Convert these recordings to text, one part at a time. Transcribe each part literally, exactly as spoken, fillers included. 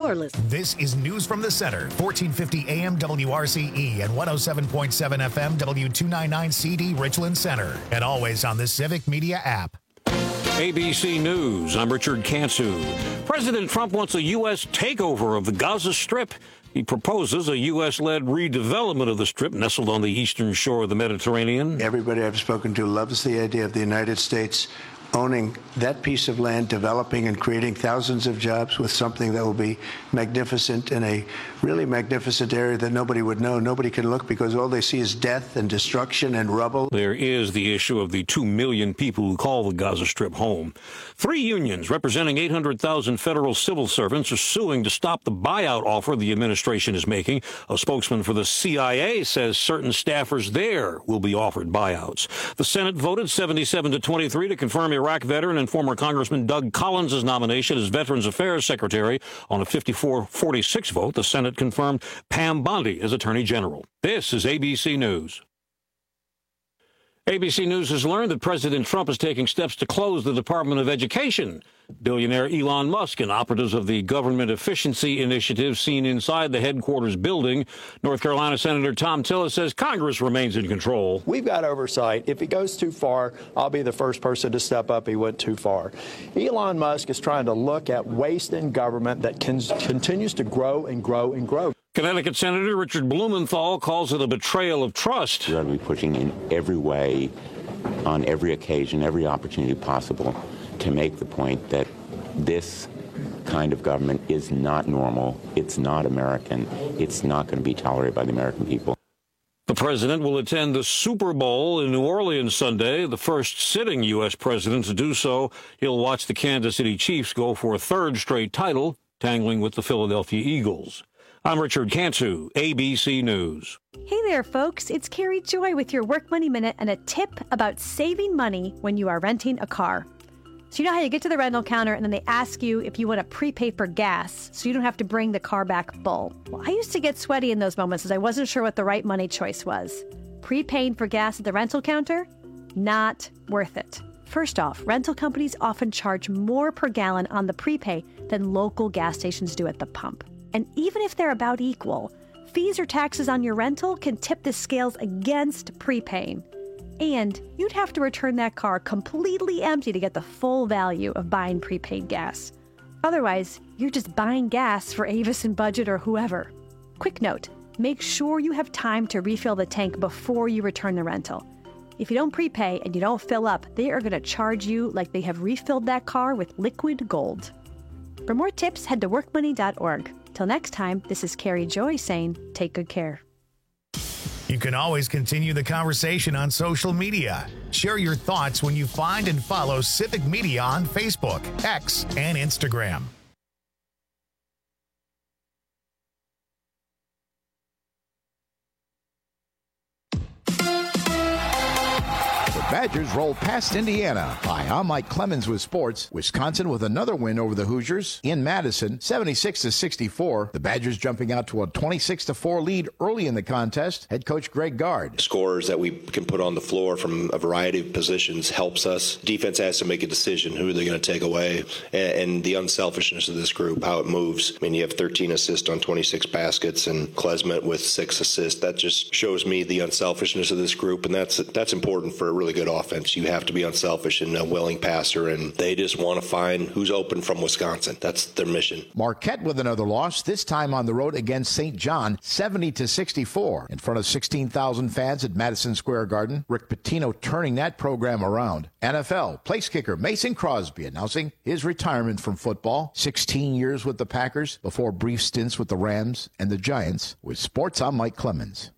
colorless. This is News from the Center, fourteen fifty A M W R C E and one oh seven point seven F M W two ninety-nine C D Richland Center. And always on the Civic Media app. A B C News, I'm Richard Kansu. President Trump wants a U S takeover of the Gaza Strip. He proposes a U S-led redevelopment of the Strip nestled on the eastern shore of the Mediterranean. Everybody I've spoken to loves the idea of the United States owning that piece of land, developing and creating thousands of jobs with something that will be magnificent in a really magnificent area that nobody would know. Nobody can look because all they see is death and destruction and rubble. There is the issue of the two million people who call the Gaza Strip home. Three unions representing eight hundred thousand federal civil servants are suing to stop the buyout offer the administration is making. A spokesman for the C I A says certain staffers there will be offered buyouts. The Senate voted seventy-seven to twenty-three to confirm Iraq veteran and former Congressman Doug Collins' nomination as Veterans Affairs Secretary. On a fifty-four forty-six vote, the Senate confirmed Pam Bondi as Attorney General. This is A B C News. A B C News has learned that President Trump is taking steps to close the Department of Education. Billionaire Elon Musk and operatives of the Government Efficiency Initiative seen inside the headquarters building. North Carolina Senator Tom Tillis says Congress remains in control. We've got oversight. If he goes too far, I'll be the first person to step up. He went too far. Elon Musk is trying to look at waste in government that can, continues to grow and grow and grow. Connecticut Senator Richard Blumenthal calls it a betrayal of trust. We're going to be pushing in every way, on every occasion, every opportunity possible to make the point that this kind of government is not normal, it's not American, it's not going to be tolerated by the American people. The president will attend the Super Bowl in New Orleans Sunday, the first sitting U S president to do so. He'll watch the Kansas City Chiefs go for a third straight title, tangling with the Philadelphia Eagles. I'm Richard Kansu, A B C News. Hey there, folks. It's Carrie Joy with your Work Money Minute and a tip about saving money when you are renting a car. So you know how you get to the rental counter and then they ask you if you want to prepay for gas so you don't have to bring the car back full. Well, I used to get sweaty in those moments as I wasn't sure what the right money choice was. Prepaying for gas at the rental counter? Not worth it. First off, rental companies often charge more per gallon on the prepay than local gas stations do at the pump. And even if they're about equal, fees or taxes on your rental can tip the scales against prepaying. And you'd have to return that car completely empty to get the full value of buying prepaid gas. Otherwise, you're just buying gas for Avis and Budget or whoever. Quick note, make sure you have time to refill the tank before you return the rental. If you don't prepay and you don't fill up, they are going to charge you like they have refilled that car with liquid gold. For more tips, head to work money dot org. Till next time, this is Carrie Joy saying, take good care. You can always continue the conversation on social media. Share your thoughts when you find and follow Civic Media on Facebook, X, and Instagram. Badgers roll past Indiana. Hi, I'm Mike Clemens with sports. Wisconsin with another win over the Hoosiers in Madison, seventy-six to sixty-four. The Badgers jumping out to a twenty-six to four lead early in the contest. Head coach Greg Gard. Scores that we can put on the floor from a variety of positions helps us. Defense has to make a decision who they're going to take away, and, and the unselfishness of this group, how it moves. I mean, you have thirteen assists on twenty-six baskets, and Klesmet with six assists. That just shows me the unselfishness of this group, and that's that's important for a really good offense. You have to be unselfish and a willing passer, and they just want to find who's open from Wisconsin. That's their mission. Marquette with another loss, this time on the road against Saint John, seventy to sixty-four. In front of sixteen thousand fans at Madison Square Garden. Rick Pitino turning that program around. N F L place kicker Mason Crosby announcing his retirement from football. sixteen years with the Packers before brief stints with the Rams and the Giants. With sports, I'm Mike Clemens.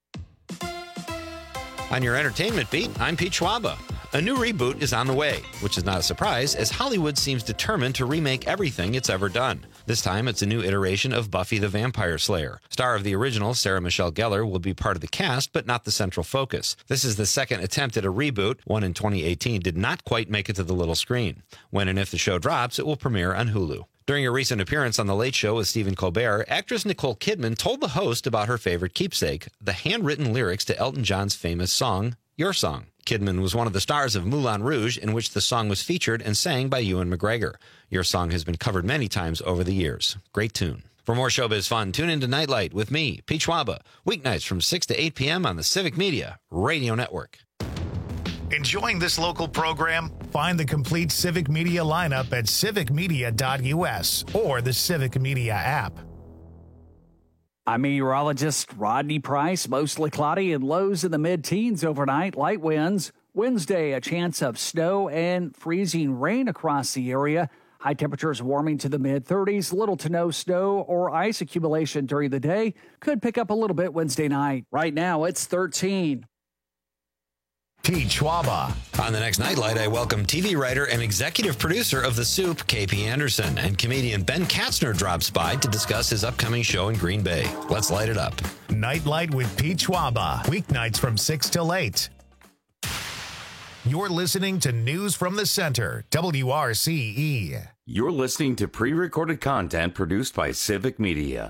On your entertainment beat, I'm Pete Schwaba. A new reboot is on the way, which is not a surprise, as Hollywood seems determined to remake everything it's ever done. This time, it's a new iteration of Buffy the Vampire Slayer. Star of the original, Sarah Michelle Gellar, will be part of the cast, but not the central focus. This is the second attempt at a reboot. One in twenty eighteen did not quite make it to the little screen. When and if the show drops, it will premiere on Hulu. During a recent appearance on The Late Show with Stephen Colbert, actress Nicole Kidman told the host about her favorite keepsake, the handwritten lyrics to Elton John's famous song, Your Song. Kidman was one of the stars of Moulin Rouge, in which the song was featured and sang by Ewan McGregor. Your song has been covered many times over the years. Great tune. For more showbiz fun, tune into Nightlight with me, Pete Schwaba, weeknights from six to eight p.m. on the Civic Media Radio Network. Enjoying this local program? Find the complete Civic Media lineup at civic media dot u s or the Civic Media app. I'm meteorologist Rodney Price. Mostly cloudy and lows in the mid-teens overnight. Light winds. Wednesday, a chance of snow and freezing rain across the area. High temperatures warming to the mid-thirties. Little to no snow or ice accumulation during the day. Could pick up a little bit Wednesday night. Right now, it's thirteen. Pete Schwaba. On the next Nightlight, I welcome T V writer and executive producer of The Soup, K P Anderson, and comedian Ben Katzner drops by to discuss his upcoming show in Green Bay. Let's light it up. Nightlight with Pete Schwaba. Weeknights from six till eight. You're listening to News from the Center, W R C E. You're listening to pre-recorded content produced by Civic Media.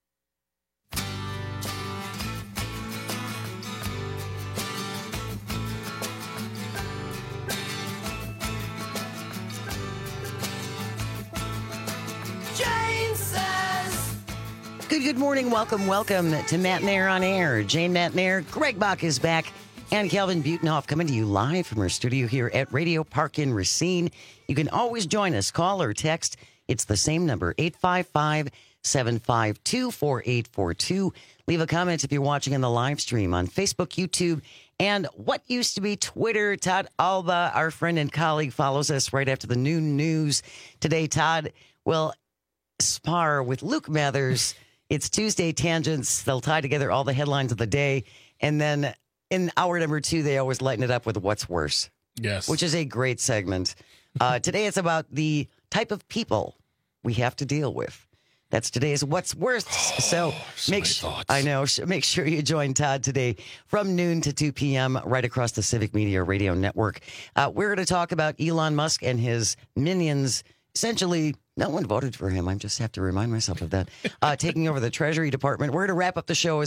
Good, good morning. Welcome, welcome to Matt Nair on Air. Jane Matt Nair, Greg Bach is back, and Calvin Butenhoff coming to you live from our studio here at Radio Park in Racine. You can always join us. Call or text. It's the same number, eight five five, seven five two, four eight four two. Leave a comment if you're watching in the live stream on Facebook, YouTube, and what used to be Twitter. Todd Alba, our friend and colleague, follows us right after the noon news. Today, Todd will spar with Luke Mathers. It's Tuesday Tangents. They'll tie together all the headlines of the day. And then in hour number two, they always lighten it up with What's Worse. Yes. Which is a great segment. Uh, today it's about the type of people we have to deal with. That's today's What's Worse. Oh, so make sure, I know, make sure you join Todd today from noon to two p.m. right across the Civic Media Radio Network. Uh, we're going to talk about Elon Musk and his minions. Essentially, no one voted for him. I just have to remind myself of that. Uh, taking over the Treasury Department. We're going to wrap up the show as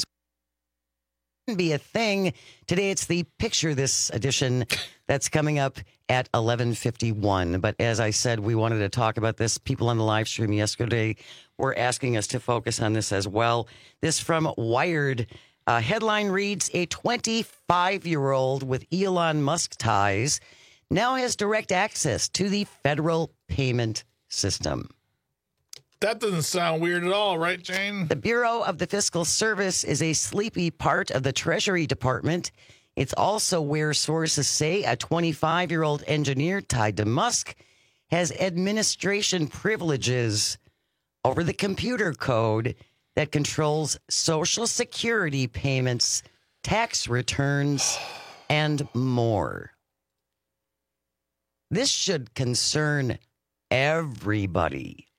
be a thing. Today it's the Picture This edition that's coming up at eleven fifty-one. But as I said, we wanted to talk about this. People on the live stream yesterday were asking us to focus on this as well. This from Wired. Uh, headline reads, a twenty-five-year-old with Elon Musk ties now has direct access to the federal payment system. That doesn't sound weird at all, right, Jane? The Bureau of the Fiscal Service is a sleepy part of the Treasury Department. It's also where sources say a twenty-five-year-old engineer tied to Musk has administration privileges over the computer code that controls Social Security payments, tax returns, and more. This should concern everybody.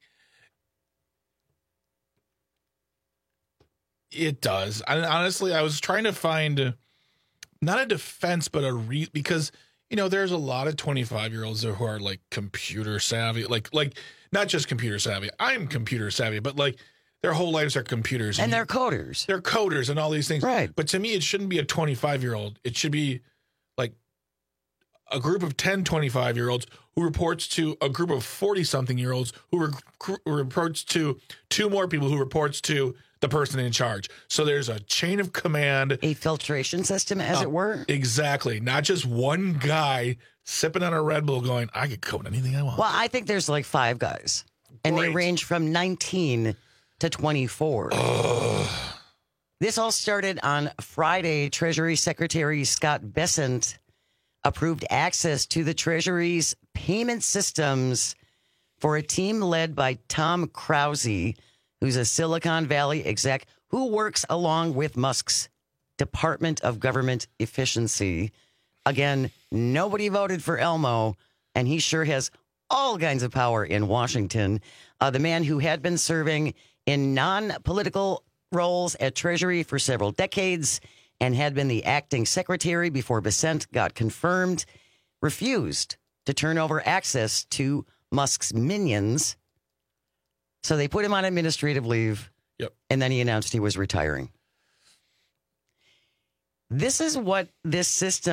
It does. I, honestly, I was trying to find not a defense, but a re because, you know, there's a lot of twenty-five year olds who are like computer savvy, like, like not just computer savvy. I'm computer savvy, but like their whole lives are computers. And, and they're coders. They're coders and all these things. Right. But to me, it shouldn't be a twenty-five year old. It should be like a group of ten twenty-five year olds who reports to a group of forty something year olds who, rec- who reports to two more people who reports to the person in charge. So there's a chain of command. A filtration system, as uh, it were. Exactly. Not just one guy sipping on a Red Bull going, I could code anything I want. Well, I think there's like five guys. And Great. They range from nineteen to twenty-four. Ugh. This all started on Friday. Treasury Secretary Scott Bessent approved access to the Treasury's payment systems for a team led by Tom Krause, who's a Silicon Valley exec who works along with Musk's Department of Government Efficiency. Again, nobody voted for Elmo, and he sure has all kinds of power in Washington. Uh, the man who had been serving in non-political roles at Treasury for several decades and had been the acting secretary before Bessent got confirmed, refused to turn over access to Musk's minions. So they put him on administrative leave, yep. and then he announced he was retiring. This is what this system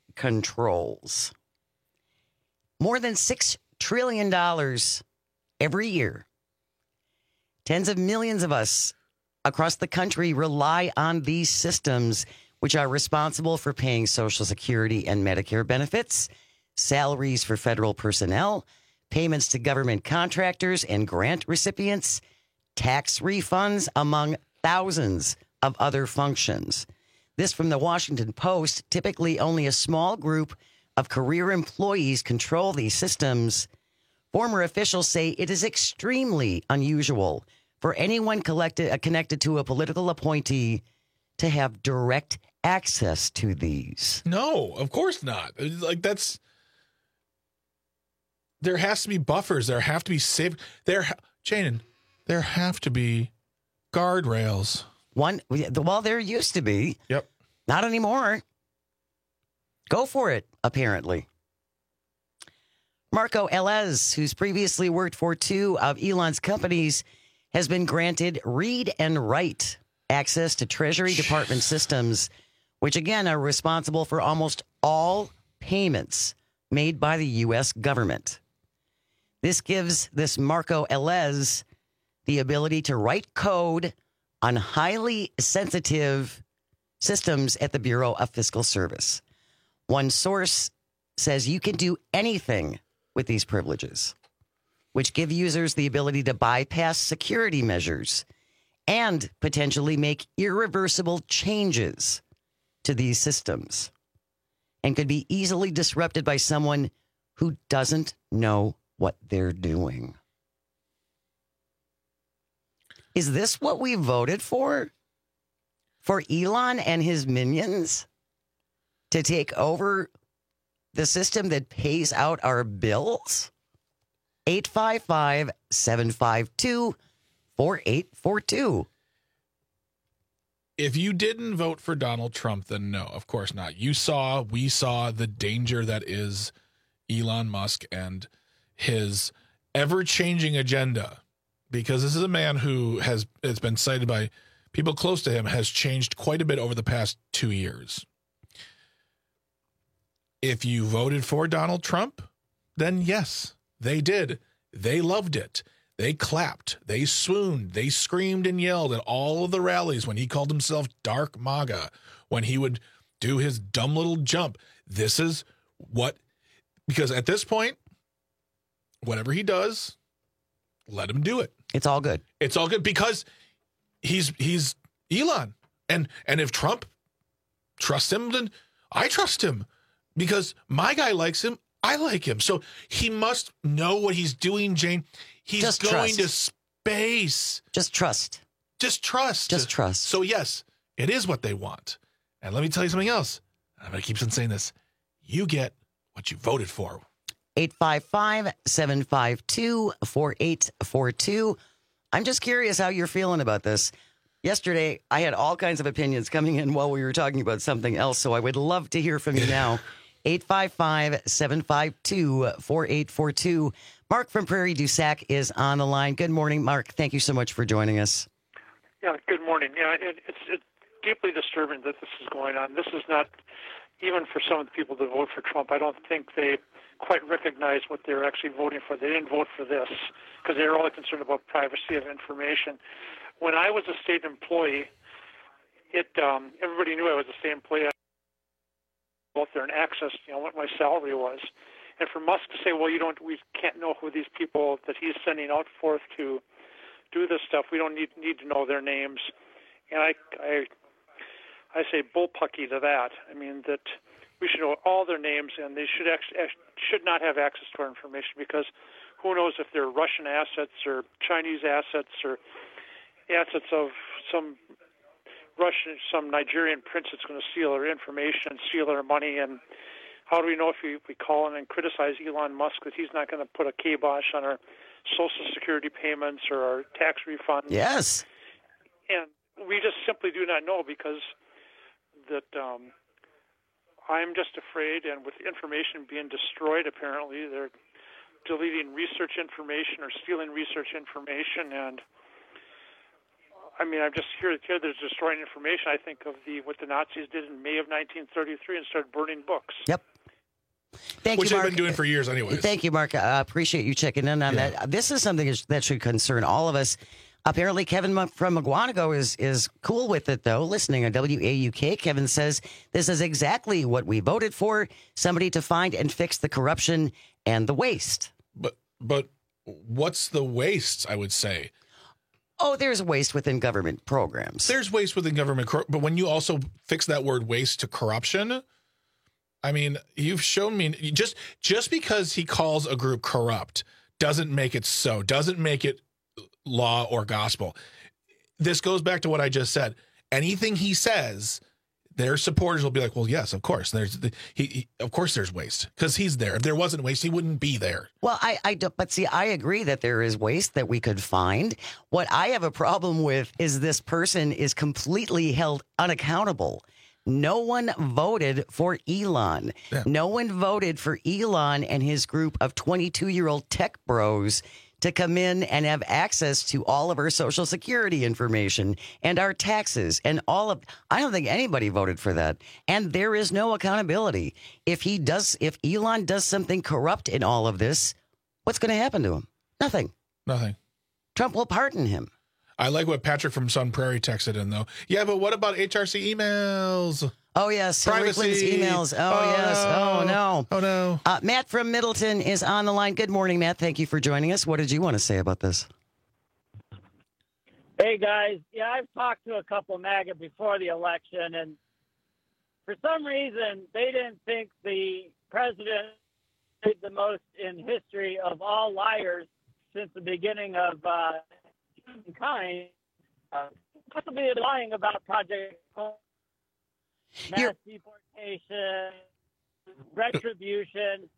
controls. More than six trillion dollars every year. Tens of millions of us across the country rely on these systems, which are responsible for paying Social Security and Medicare benefits, salaries for federal personnel, payments to government contractors and grant recipients, tax refunds, among thousands of other functions. This from the Washington Post. Typically, only a small group of career employees control these systems. Former officials say it is extremely unusual for anyone collected, uh, connected to a political appointee to have direct access to these. No, of course not. Like, that's... There has to be buffers. There have to be safe... There, Janan, there have to be guardrails. One, well, there used to be. Yep. Not anymore. Go for it, apparently. Marco Elez, who's previously worked for two of Elon's companies, has been granted read and write access to Treasury Department systems, which again are responsible for almost all payments made by the U S government. This gives this Marco Elez the ability to write code on highly sensitive systems at the Bureau of Fiscal Service. One source says you can do anything with these privileges, which give users the ability to bypass security measures and potentially make irreversible changes to these systems, and could be easily disrupted by someone who doesn't know what they're doing. Is this what we voted for? For Elon and his minions to take over the system that pays out our bills? eight five five, seven five two, four eight four two. If you didn't vote for Donald Trump, then no, of course not. You saw, we saw the danger that is Elon Musk and his ever-changing agenda, because this is a man who has, it's been cited by people close to him, has changed quite a bit over the past two years. If you voted for Donald Trump, then yes, they did. They loved it. They clapped. They swooned. They screamed and yelled at all of the rallies when he called himself Dark MAGA, when he would do his dumb little jump. This is what, because at this point, whatever he does, let him do it. It's all good. It's all good because he's he's Elon. And and if Trump trusts him, then I trust him. Because my guy likes him, I like him. So he must know what he's doing, Jane. He's Just going trust. to space. Just trust. Just trust. Just trust. So, yes, it is what they want. And let me tell you something else. I'm going to keep on saying this. You get what you voted for. eight five five, seven five two, four eight four two. I'm just curious how you're feeling about this. Yesterday, I had all kinds of opinions coming in while we were talking about something else, so I would love to hear from you now. eight five five, seven five two, four eight four two. Mark from Prairie du Sac is on the line. Good morning, Mark. Thank you so much for joining us. Yeah, good morning. Yeah, it, it's, it's deeply disturbing that this is going on. This is not, even for some of the people that vote for Trump, I don't think they quite recognize what they're actually voting for. They didn't vote for this because they were only concerned about privacy of information. When I was a state employee, it um, everybody knew I was a state employee. I go out there and access, you know, what my salary was. And for Musk to say, well, you don't, we can't know who these people that he's sending out forth to do this stuff. We don't need need to know their names. And I, I, I say bullpucky to that. I mean that we should know all their names, and they should actually should not have access to our information, because who knows if they're Russian assets or Chinese assets or assets of some Russian, some Nigerian prince that's going to steal our information, steal our money. And how do we know if we, we call in and criticize Elon Musk that he's not going to put a kibosh on our Social Security payments or our tax refunds? Yes. And we just simply do not know, because that um, I'm just afraid, and with information being destroyed, apparently they're deleting research information or stealing research information, and I mean, I'm just here, here there's destroying information. I think of the what the Nazis did in May of nineteen thirty-three and started burning books. Yep. Thank Which you, they've Mark. been doing for years anyways. Thank you, Mark. I appreciate you checking in on Yeah. that. This is something that should concern all of us. Apparently, Kevin from McGuanago is, is cool with it, though. Listening on W A U K, Kevin says, this is exactly what we voted for, somebody to find and fix the corruption and the waste. But but what's the waste, I would say? Oh, there's waste within government programs. There's waste within government, cor- but when you also fix that word waste to corruption, I mean, you've shown me just just because he calls a group corrupt doesn't make it so, doesn't make it law or gospel. This goes back to what I just said. Anything he says, their supporters will be like, well, yes, of course. There's the, he, he of course there's waste because he's there. If there wasn't waste, he wouldn't be there. Well, I, I don't, but see, I agree that there is waste that we could find. What I have a problem with is this person is completely held unaccountable. No one voted for Elon. Yeah. No one voted for Elon and his group of twenty-two-year-old tech bros to come in and have access to all of our Social Security information and our taxes and all of. I don't think anybody voted for that. And there is no accountability. If he does, if Elon does something corrupt in all of this, what's going to happen to him? Nothing. Nothing. Trump will pardon him. I like what Patrick from Sun Prairie texted in, though. Yeah, but what about H R C emails? Oh, yes. Hillary Clinton's Privacy. emails. Oh, Oh, yes. no. Oh, no. Oh, no. Uh, Matt from Middleton is on the line. Good morning, Matt. Thank you for joining us. What did you want to say about this? Hey, guys. Yeah, I've talked to a couple of MAGA before the election, and for some reason, they didn't think the president did the most in history of all liars since the beginning of uh, humankind. Uh, possibly lying about Project Hope, mass You're- deportation, retribution.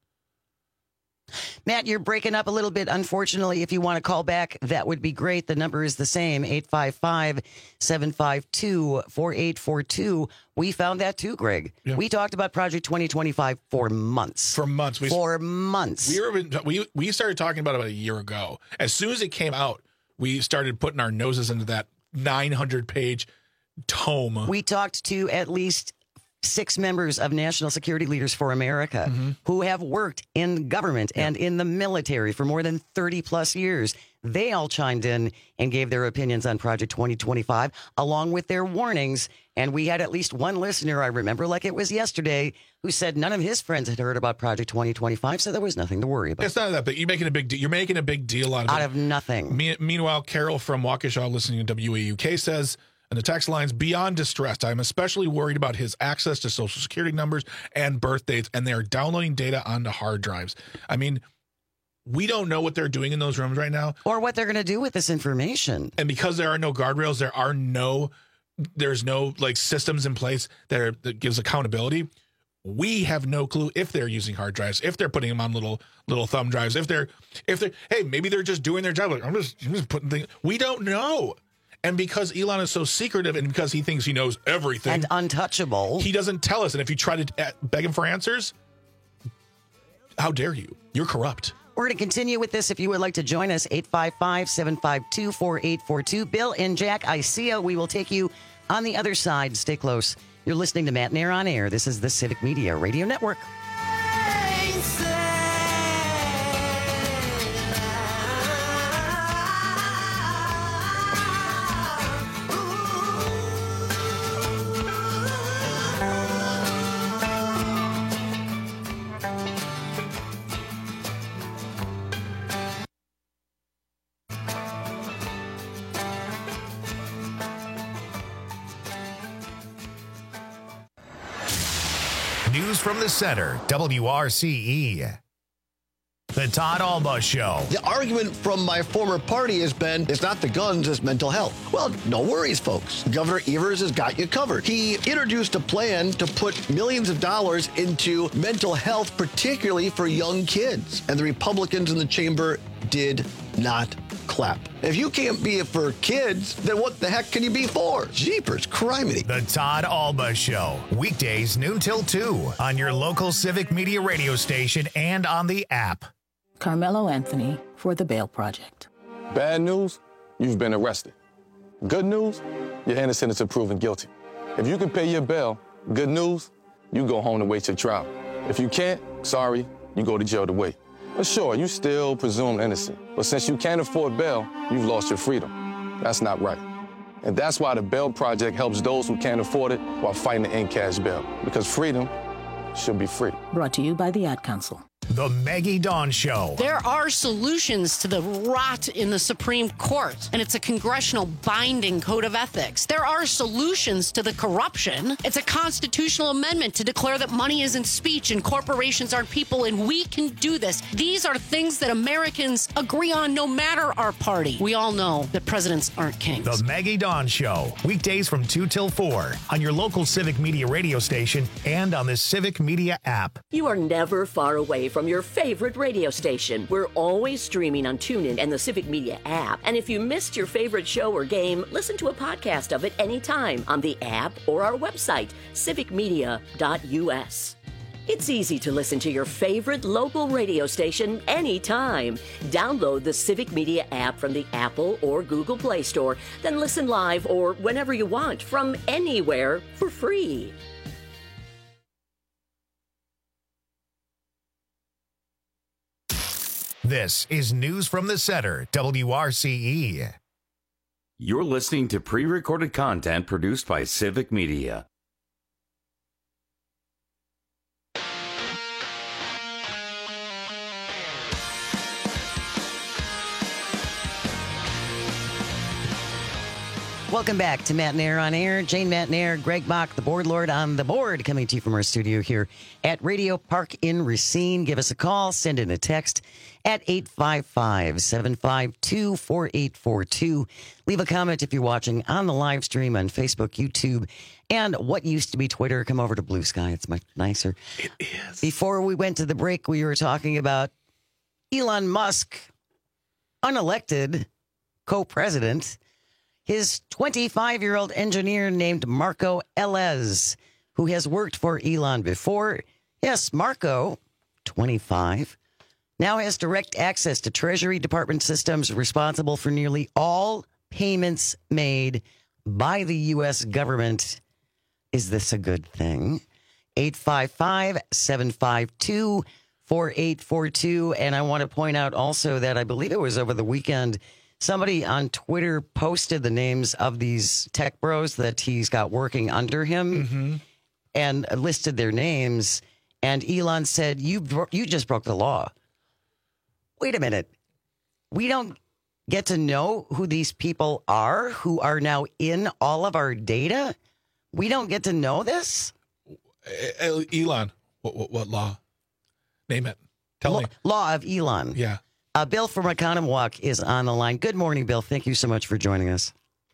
Matt, you're breaking up a little bit. Unfortunately, if you want to call back, that would be great. The number is the same, eight five five, seven five two, four eight four two. We found that too, Greg. Yeah. We talked about Project twenty twenty-five for months. For months. We, For months. we, were, we, we started talking about it about a year ago. As soon as it came out, we started putting our noses into that nine hundred page tome. We talked to at least six members of National Security Leaders for America mm-hmm. who have worked in government yeah. and in the military for more than thirty plus years. They all chimed in and gave their opinions on Project twenty twenty-five, along with their warnings. And we had at least one listener, I remember like it was yesterday, who said none of his friends had heard about Project twenty twenty-five, so there was nothing to worry about. It's not that big. You're making a big deal. You're making a big deal out of Out it. of nothing. Me- meanwhile, Carol from Waukesha, listening to W A U K, says, and the text line's beyond distressed. I'm especially worried about his access to Social Security numbers and birth dates, and they are downloading data onto hard drives. I mean, we don't know what they're doing in those rooms right now. Or what they're going to do with this information. And because there are no guardrails, there are no, there's no like systems in place that, are, that gives accountability. We have no clue if they're using hard drives, if they're putting them on little little thumb drives, if they're, if they're, hey, maybe they're just doing their job. Like, I'm just, I'm just putting things. We don't know. And because Elon is so secretive and because he thinks he knows everything. And untouchable. He doesn't tell us. And if you try to beg him for answers, how dare you? You're corrupt. We're going to continue with this. If you would like to join us, eight five five, seven five two, four eight four two. Bill and Jack, I see you. We will take you on the other side. Stay close. You're listening to Matt and Air on Air. This is the Civic Media Radio Network. News from the center, W R C E. The Todd Alba Show. The argument from my former party has been, it's not the guns, it's mental health. Well, no worries, folks. Governor Evers has got you covered. He introduced a plan to put millions of dollars into mental health, particularly for young kids. And the Republicans in the chamber did not clap. If you can't be it for kids, then what the heck can you be for? Jeepers, criminy. The Todd Alba Show. Weekdays noon till two on your local Civic Media radio station and on the app. Carmelo Anthony for the Bail Project. Bad news, you've been arrested. Good news, you're innocent until proven guilty. If you can pay your bail, good news, you go home to wait your trial. If you can't, sorry, you go to jail to wait. But sure, you still presumed innocent. But since you can't afford bail, you've lost your freedom. That's not right. And that's why the Bail Project helps those who can't afford it while fighting to end cash bail. Because freedom should be free. Brought to you by the Ad Council. The Maggie Dawn Show. There are solutions to the rot in the Supreme Court, and it's a congressional binding code of ethics. There are solutions to the corruption. It's a constitutional amendment to declare that money isn't speech and corporations aren't people, and we can do this. These are things that Americans agree on no matter our party. We all know that presidents aren't kings. The Maggie Dawn Show. Weekdays from two till four on your local Civic Media radio station and on the Civic Media app. You are never far away from your favorite radio station. We're always streaming on TuneIn and the Civic Media app. And if you missed your favorite show or game, listen to a podcast of it anytime on the app or our website, civic media dot u s. It's easy to listen to your favorite local radio station anytime. Download the Civic Media app from the Apple or Google Play Store, then listen live or whenever you want from anywhere for free. This is News from the Center, W R C E. You're listening to pre-recorded content produced by Civic Media. Welcome back to Matt Nair on Air. Jane Matt Nair, Greg Bach, the board lord on the board, coming to you from our studio here at Radio Park in Racine. Give us a call, send in a text at eight five five, seven five two, four eight four two. Leave a comment if you're watching on the live stream on Facebook, YouTube, and what used to be Twitter. Come over to Blue Sky. It's much nicer. It is. Before we went to the break, we were talking about Elon Musk, unelected co-president. His twenty-five-year-old engineer named Marco Elez, who has worked for Elon before. Yes, Marco, twenty-five, now has direct access to Treasury Department systems responsible for nearly all payments made by the U S government. Is this a good thing? eight five five, seven five two, four eight four two. And I want to point out also that I believe it was over the weekend, somebody on Twitter posted the names of these tech bros that he's got working under him Mm-hmm. and listed their names. And Elon said, you, bro- you just broke the law. Wait a minute. We don't get to know who these people are who are now in all of our data? We don't get to know this? Uh, Elon, what, what, what law? Name it. Tell law, me. Law of Elon. Yeah. Uh, Bill from Economwalk is on the line. Good morning, Bill. Thank you so much for joining us.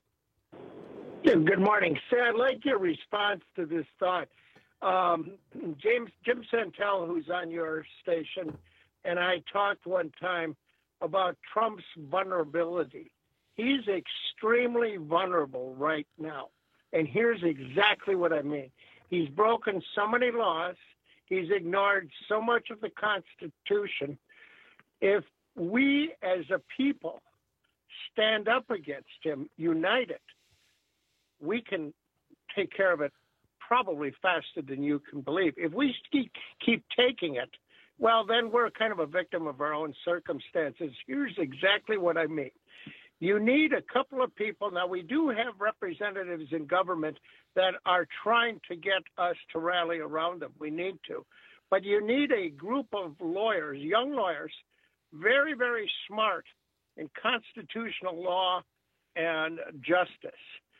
Yeah, good morning. Sir, I'd like your response to this thought. Um, James Jim Santel, who's on your station, and I talked one time about Trump's vulnerability. He's extremely vulnerable right now. And here's exactly what I mean. He's broken so many laws. He's ignored so much of the Constitution. If we as a people stand up against him, united, we can take care of it probably faster than you can believe. If we keep, keep taking it, well, then we're kind of a victim of our own circumstances. Here's exactly what I mean. You need a couple of people. Now, we do have representatives in government that are trying to get us to rally around them. We need to. But you need a group of lawyers, young lawyers, very, very smart in constitutional law and justice.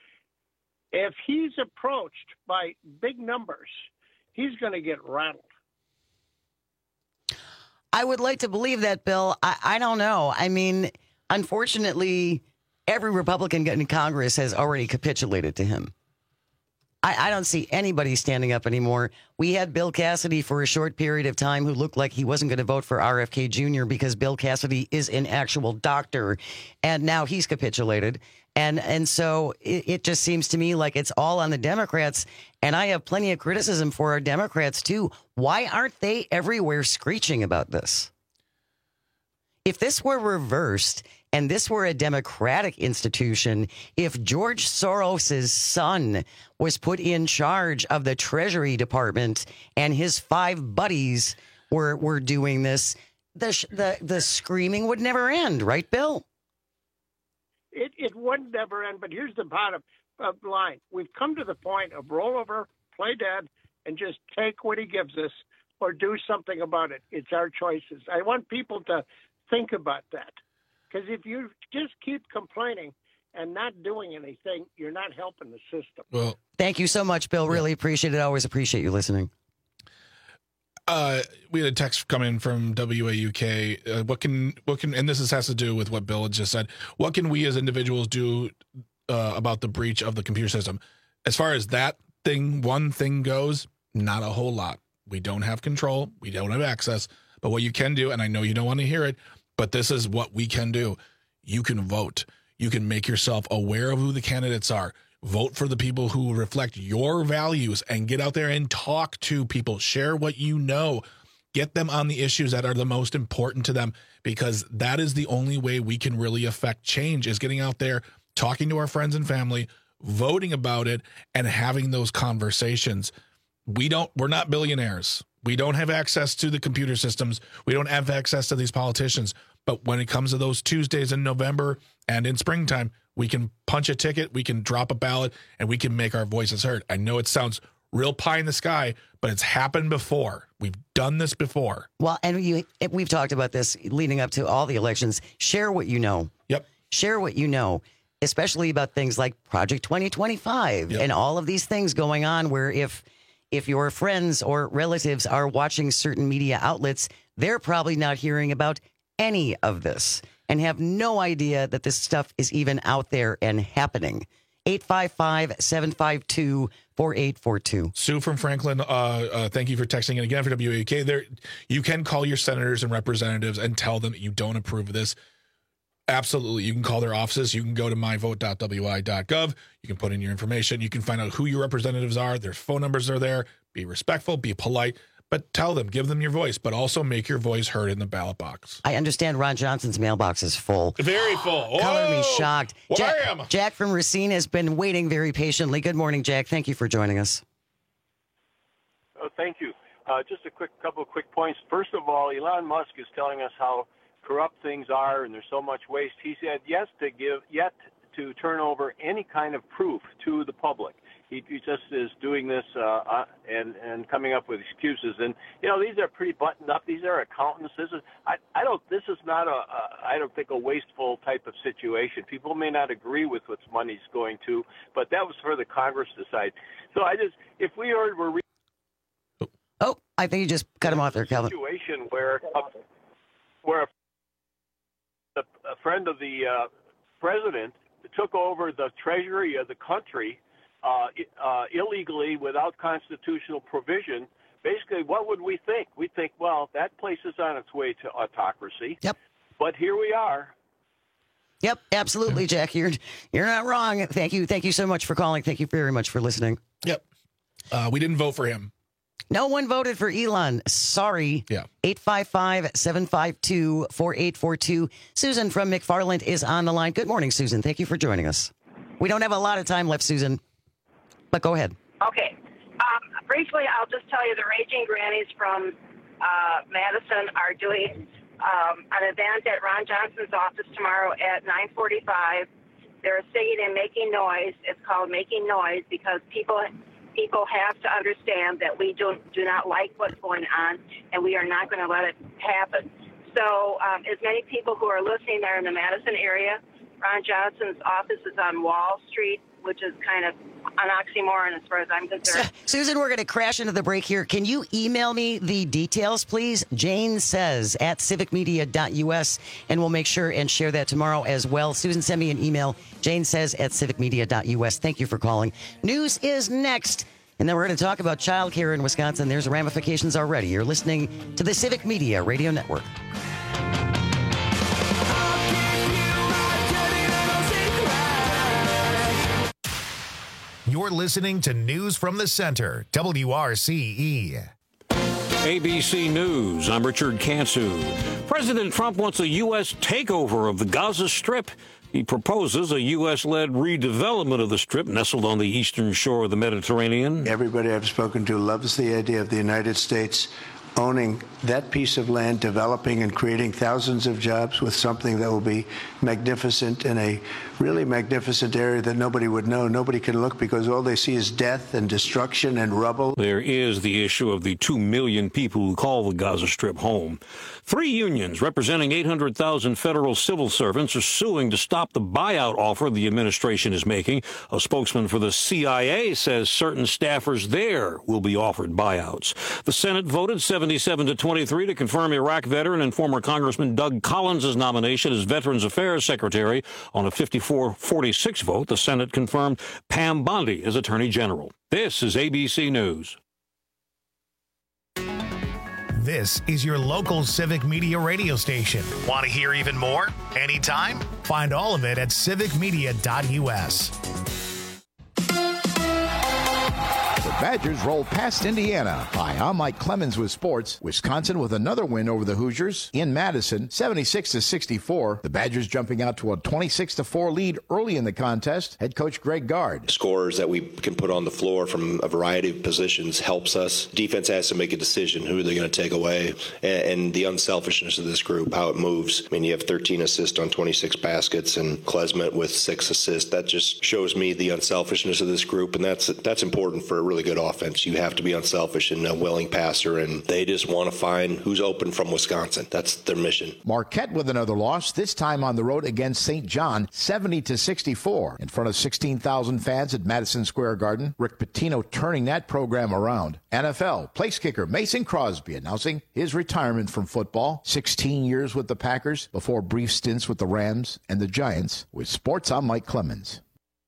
If he's approached by big numbers, he's going to get rattled. I would like to believe that, Bill. I, I don't know. I mean, unfortunately, every Republican in Congress has already capitulated to him. I, I don't see anybody standing up anymore. We had Bill Cassidy for a short period of time who looked like he wasn't going to vote for R F K Junior because Bill Cassidy is an actual doctor, and now he's capitulated. And and so it, it just seems to me like it's all on the Democrats, and I have plenty of criticism for our Democrats, too. Why aren't they everywhere screeching about this? If this were reversed and this were a democratic institution, if George Soros's son was put in charge of the Treasury Department and his five buddies were were doing this, the sh- the the screaming would never end, right, Bill? It it would never end. But here's the bottom uh, line: we've come to the point of roll over, play dead, and just take what he gives us, or do something about it. It's our choices. I want people to think about that, because if you just keep complaining and not doing anything, you're not helping the system. Well, thank you so much, Bill. Really appreciate it. I always appreciate you listening. Uh, we had a text come in from W A U K. Uh, what can what can and this is, has to do with what Bill had just said. What can we as individuals do uh, about the breach of the computer system? As far as that thing, one thing goes, not a whole lot. We don't have control. We don't have access. But what you can do, and I know you don't want to hear it, but this is what we can do. You can vote. You can make yourself aware of who the candidates are. Vote for the people who reflect your values and get out there and talk to people. Share what you know. Get them on the issues that are the most important to them, because that is the only way we can really affect change, is getting out there, talking to our friends and family, voting about it, and having those conversations. We don't, we're not billionaires. We don't have access to the computer systems. We don't have access to these politicians. But when it comes to those Tuesdays in November and in springtime, we can punch a ticket, we can drop a ballot, and we can make our voices heard. I know it sounds real pie in the sky, but it's happened before. We've done this before. Well, and you, we've talked about this leading up to all the elections. Share what you know. Yep. Share what you know, especially about things like Project twenty twenty-five yep. and all of these things going on, where if if your friends or relatives are watching certain media outlets, they're probably not hearing about any of this and have no idea that this stuff is even out there and happening. eight five five, seven five two, four eight four two. Sue from Franklin, uh, uh, thank you for texting. And again, for W A U K, there, you can call your senators and representatives and tell them that you don't approve of this. Absolutely. You can call their offices. You can go to my vote dot w i dot gov. You can put in your information. You can find out who your representatives are. Their phone numbers are there. Be respectful, be polite, but tell them, give them your voice, but also make your voice heard in the ballot box. I understand Ron Johnson's mailbox is full. Very full. Color me shocked. Wham! Jack, Jack from Racine has been waiting very patiently. Good morning, Jack. Thank you for joining us. Oh, thank you. Uh, just a quick couple of quick points. First of all, Elon Musk is telling us how corrupt things are and there's so much waste. He said yes to give, yet to turn over any kind of proof to the public. He, he just is doing this uh, uh, and and coming up with excuses. And you know, these are pretty buttoned up. These are accountants. This is I, I don't. This is not a, a I don't think a wasteful type of situation. People may not agree with what money's going to, but that was for the Congress to decide. So I just, if we heard we're re- oh, I think you just cut him off there, Calvin. Situation where a, where a, a friend of the uh, president took over the treasury of the country. Uh, uh, illegally, without constitutional provision, basically, what would we think? We'd think, well, that place is on its way to autocracy. Yep. But here we are. Yep, absolutely, Jack. You're you're not wrong. Thank you. Thank you so much for calling. Thank you very much for listening. Yep. Uh, we didn't vote for him. No one voted for Elon. Sorry. Yeah. eight five five, seven five two, four eight four two. Susan from McFarland is on the line. Good morning, Susan. Thank you for joining us. We don't have a lot of time left, Susan. But go ahead. Okay. Um, briefly, I'll just tell you the Raging Grannies from uh, Madison are doing um, an event at Ron Johnson's office tomorrow at nine forty-five. They're singing and making noise. It's called Making Noise because people people have to understand that we do, do not like what's going on, and we are not going to let it happen. So um, as many people who are listening there in the Madison area, Ron Johnson's office is on Wall Street, which is kind of an oxymoron as far as I'm concerned. Susan, we're going to crash into the break here. Can you email me the details, please? Jane says at civic media dot u s, and we'll make sure and share that tomorrow as well. Susan, send me an email. Jane says at civic media dot u s. Thank you for calling. News is next. And then we're going to talk about childcare in Wisconsin. There's ramifications already. You're listening to the Civic Media Radio Network. You're listening to News from the Center, W R C E. A B C News, I'm Richard Kansu. President Trump wants a U S takeover of the Gaza Strip. He proposes a U S-led redevelopment of the Strip nestled on the eastern shore of the Mediterranean. Everybody I've spoken to loves the idea of the United States owning that piece of land, developing and creating thousands of jobs with something that will be magnificent in a really magnificent area that nobody would know. Nobody can look because all they see is death and destruction and rubble. There is the issue of the two million people who call the Gaza Strip home. Three unions representing eight hundred thousand federal civil servants are suing to stop the buyout offer the administration is making. A spokesman for the C I A says certain staffers there will be offered buyouts. The Senate voted seventy-seven to twenty-three to confirm Iraq veteran and former Congressman Doug Collins' nomination as Veterans Affairs Secretary. On a fifty-four forty-six vote, the Senate confirmed Pam Bondi as Attorney General. This is A B C News. This is your local Civic Media radio station. Want to hear even more? Anytime? Find all of it at civic media dot u s. The Badgers roll past Indiana. Hi, I'm Mike Clemens with sports. Wisconsin with another win over the Hoosiers in Madison, seventy-six to sixty-four. The Badgers jumping out to a twenty-six to four lead early in the contest. Head coach Greg Gard. Scores that we can put on the floor from a variety of positions helps us. Defense has to make a decision who they're going to take away, and, and the unselfishness of this group, how it moves. I mean, you have thirteen assists on twenty-six baskets, and Klesmet with six assists. That just shows me the unselfishness of this group, and that's that's important for a really good offense. You have to be unselfish and a willing passer, and they just want to find who's open from Wisconsin. That's their mission. Marquette with another loss, this time on the road against Saint John, seventy to sixty-four. In front of sixteen thousand fans at Madison Square Garden. Rick Pitino turning that program around. N F L place kicker Mason Crosby announcing his retirement from football. sixteen years with the Packers before brief stints with the Rams and the Giants. With sports, I'm Mike Clemens.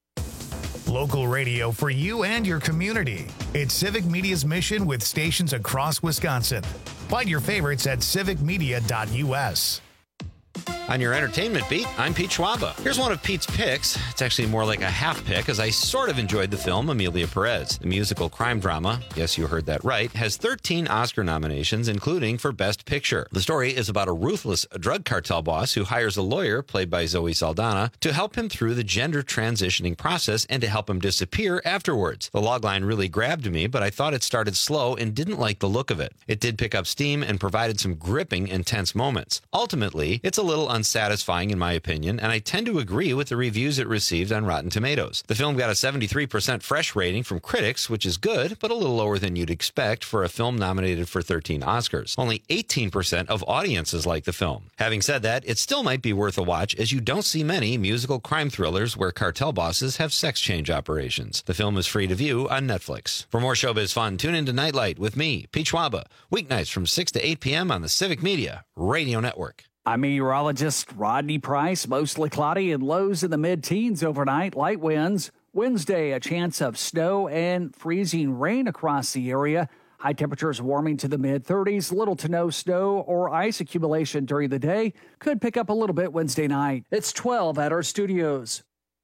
Local radio for you and your community. It's Civic Media's mission with stations across Wisconsin. Find your favorites at civic media dot u s. On your entertainment beat, I'm Pete Schwaba. Here's one of Pete's picks. It's actually more like a half pick, as I sort of enjoyed the film Amelia Perez. The musical crime drama, yes, you heard that right, has thirteen Oscar nominations, including for Best Picture. The story is about a ruthless drug cartel boss who hires a lawyer, played by Zoe Saldana, to help him through the gender transitioning process and to help him disappear afterwards. The logline really grabbed me, but I thought it started slow and didn't like the look of it. It did pick up steam and provided some gripping, intense moments. Ultimately, it's a little unsatisfying in my opinion, and I tend to agree with the reviews it received on Rotten Tomatoes. The film got a seventy-three percent fresh rating from critics, which is good, but a little lower than you'd expect for a film nominated for thirteen Oscars. Only eighteen percent of audiences like the film. Having said that, it still might be worth a watch, as you don't see many musical crime thrillers where cartel bosses have sex change operations. The film is free to view on Netflix. For more showbiz fun, tune into Nightlight with me, Pete Schwaba, weeknights from six to eight p.m. on the Civic Media Radio Network. I'm meteorologist Rodney Price. Mostly cloudy and lows in the mid-teens overnight. Light winds. Wednesday, a chance of snow and freezing rain across the area. High temperatures warming to the mid-thirties. Little to no snow or ice accumulation during the day. Could pick up a little bit Wednesday night. It's twelve at our studios.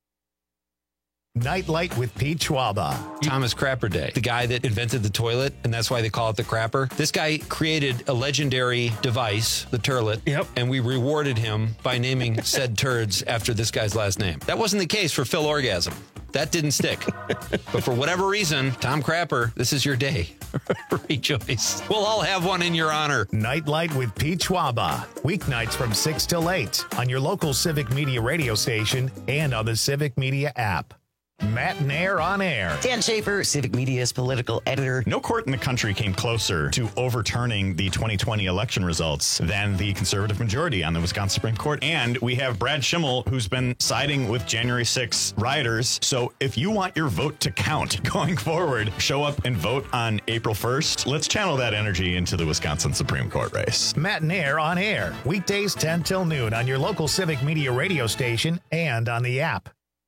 Nightlight with Pete Schwaba. Thomas Crapper Day, the guy that invented the toilet, and that's why they call it the crapper. This guy created a legendary device, the turlet, yep. And we rewarded him by naming said turds after this guy's last name. That wasn't the case for Phil Orgasm. That didn't stick. But for whatever reason, Tom Crapper, this is your day. Rejoice. We'll all have one in your honor. Nightlight with Pete Schwaba. Weeknights from six till eight on your local Civic Media radio station and on the Civic Media app. Matt Nair on air. Dan Schaefer, Civic Media's political editor. No court in the country came closer to overturning the twenty twenty election results than the conservative majority on the Wisconsin Supreme Court. And we have Brad Schimmel, who's been siding with January sixth rioters. So if you want your vote to count going forward, show up and vote on April first. Let's channel that energy into the Wisconsin Supreme Court race. Matt Nair on air. Weekdays ten till noon on your local Civic Media radio station and on the app.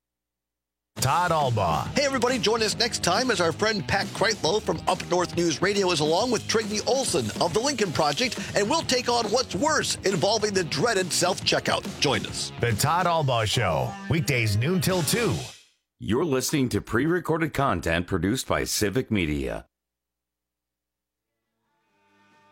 Todd Albaugh. Hey, everybody, join us next time as our friend Pat Kreitlow from Up North News Radio is along with Trygve Olsen of The Lincoln Project, and we'll take on what's worse involving the dreaded self-checkout. Join us. The Todd Albaugh Show, weekdays noon till two. You're listening to pre-recorded content produced by Civic Media.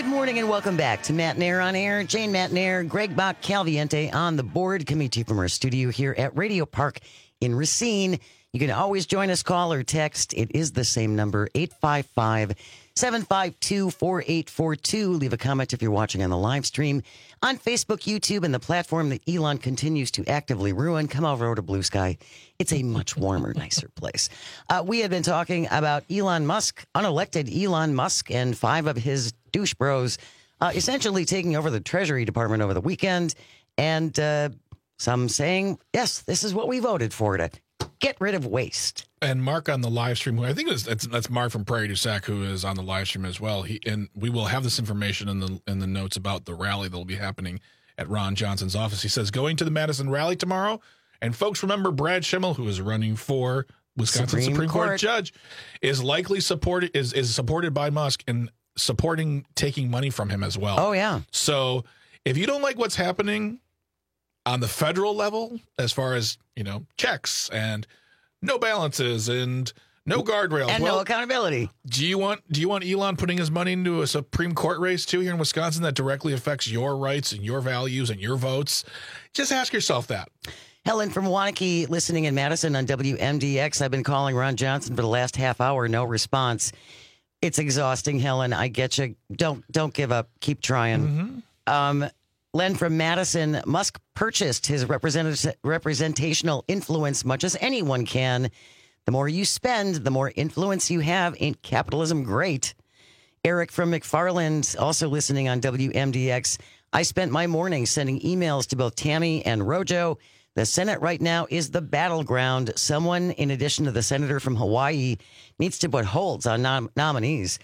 Good morning and welcome back to Matt Nair on Air. Jane Matt Nair, Greg Bach, Calviente on the board. Coming to you from our studio here at Radio Park in Racine. You can always join us, call or text. It is the same number, eight five five, seven five two, four eight four two. Leave a comment if you're watching on the live stream on Facebook, YouTube, and the platform that Elon continues to actively ruin. Come over to Blue Sky. It's a much warmer, nicer place. Uh, we had been talking about Elon Musk, unelected Elon Musk, and five of his douche bros uh, essentially taking over the Treasury Department over the weekend. And uh, some saying, yes, this is what we voted for, to get rid of waste. And Mark on the live stream, who I think is that's, that's Mark from Prairie du Sac, who is on the live stream as well. He and we will have this information in the in the notes about the rally that will be happening at Ron Johnson's office. He says, going to the Madison rally tomorrow. And folks, remember Brad Schimmel, who is running for Wisconsin Supreme, Supreme Court. Court judge, is likely supported is is supported by Musk and supporting taking money from him as well. Oh yeah. So if you don't like what's happening on the federal level, as far as, you know, checks and no balances and no guardrails and well, no accountability, do you want do you want Elon putting his money into a Supreme Court race too here in Wisconsin that directly affects your rights and your values and your votes? Just ask yourself that. Helen from Waunakee listening in Madison on W M D X. I've been calling Ron Johnson for the last half hour, no response. It's exhausting, Helen. I get you. Don't don't give up. Keep trying. Mm-hmm. Um, Len from Madison, Musk purchased his represent- representational influence much as anyone can. The more you spend, the more influence you have. Ain't capitalism great? Eric from McFarland, also listening on W M D X. I spent my morning sending emails to both Tammy and Rojo. The Senate right now is the battleground. Someone, in addition to the senator from Hawaii, needs to put holds on nom- nominees.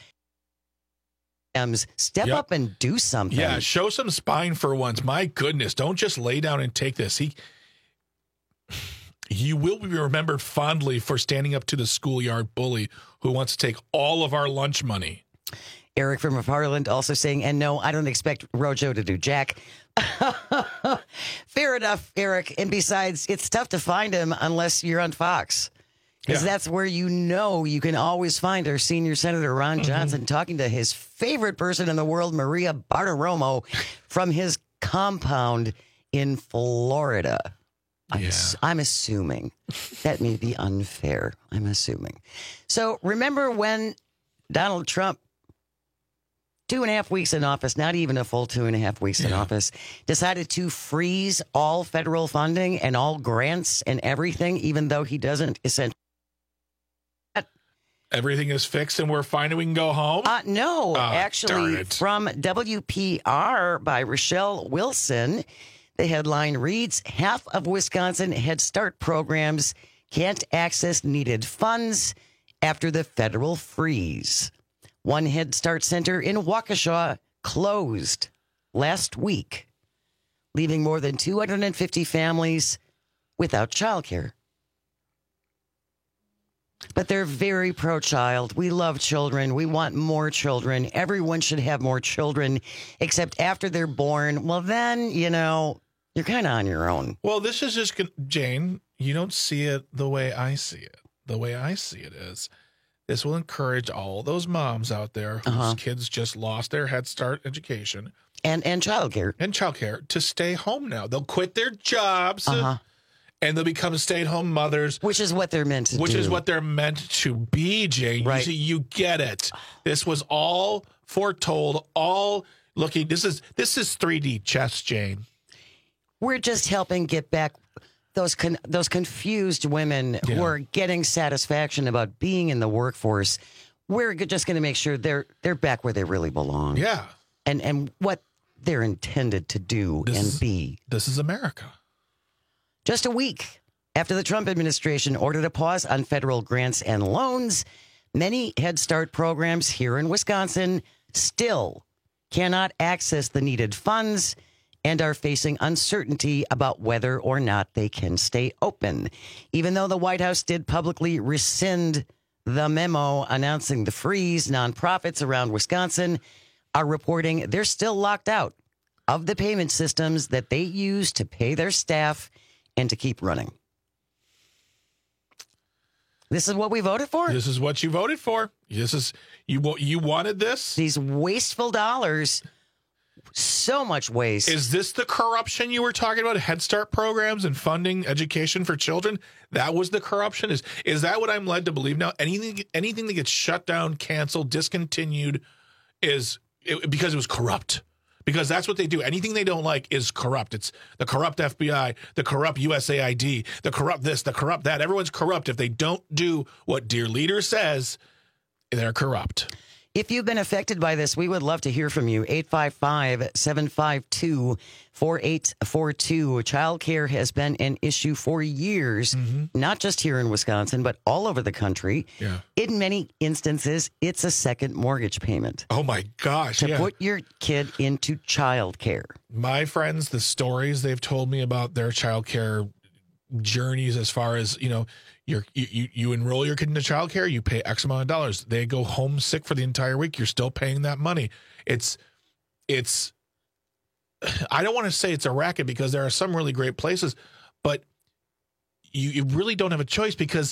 Step yep. up and do something. Yeah, show some spine for once. My goodness, don't just lay down and take this. He, you will be remembered fondly for standing up to the schoolyard bully who wants to take all of our lunch money. Eric from McFarland also saying, and no, I don't expect Rojo to do jack. Fair enough, Eric. And besides, it's tough to find him unless you're on Fox. Because yeah. that's where you know you can always find our senior Senator Ron Johnson mm-hmm. talking to his favorite person in the world, Maria Bartiromo, from his compound in Florida. I'm, yeah. I'm assuming. That may be unfair. I'm assuming. So remember when Donald Trump, two and a half weeks in office, not even a full two and a half weeks yeah. in office, decided to freeze all federal funding and all grants and everything, even though he doesn't essentially. Everything is fixed and we're fine and we can go home? Uh, no, oh, actually, from W P R by Rochelle Wilson, the headline reads, half of Wisconsin Head Start programs can't access needed funds after the federal freeze. One Head Start center in Waukesha closed last week, leaving more than two hundred fifty families without childcare. But they're very pro-child. We love children. We want more children. Everyone should have more children, except after they're born. Well, then, you know, you're kind of on your own. Well, this is just, Jane, you don't see it the way I see it. The way I see it is, this will encourage all those moms out there whose uh-huh. kids just lost their Head Start education. And and childcare. And childcare to stay home now. They'll quit their jobs. Uh-huh. And they'll become stay-at-home mothers. Which is what they're meant to which do. Which is what they're meant to be, Jane. Right. You, you get it. This was all foretold, all looking. This is this is three D chess, Jane. We're just helping get back those con- those confused women yeah. who are getting satisfaction about being in the workforce. We're just going to make sure they're they're back where they really belong. Yeah. And, and what they're intended to do this and is, be. This is America. Just a week after the Trump administration ordered a pause on federal grants and loans, many Head Start programs here in Wisconsin still cannot access the needed funds and are facing uncertainty about whether or not they can stay open. Even though the White House did publicly rescind the memo announcing the freeze, nonprofits around Wisconsin are reporting they're still locked out of the payment systems that they use to pay their staff and to keep running. This is what we voted for? This is what you voted for. This is you you wanted this? These wasteful dollars. So much waste. Is this the corruption you were talking about? Head Start programs and funding education for children? That was the corruption? Is is that what I'm led to believe now? Anything anything that gets shut down, canceled, discontinued is it, because it was corrupt. Because that's what they do. Anything they don't like is corrupt. It's the corrupt F B I, the corrupt U S A I D, the corrupt this, the corrupt that. Everyone's corrupt. If they don't do what Dear Leader says, they're corrupt. If you've been affected by this, we would love to hear from you. eight five five, seven five two, four eight four two. Childcare has been an issue for years, mm-hmm. not just here in Wisconsin, but all over the country. Yeah. In many instances, it's a second mortgage payment. Oh, my gosh. To yeah. put your kid into childcare. My friends, the stories they've told me about their childcare journeys as far as, you know, You're, you you enroll your kid into childcare, you pay X amount of dollars. They go home sick for the entire week. You're still paying that money. It's, it's. I don't want to say it's a racket because there are some really great places, but you, you really don't have a choice because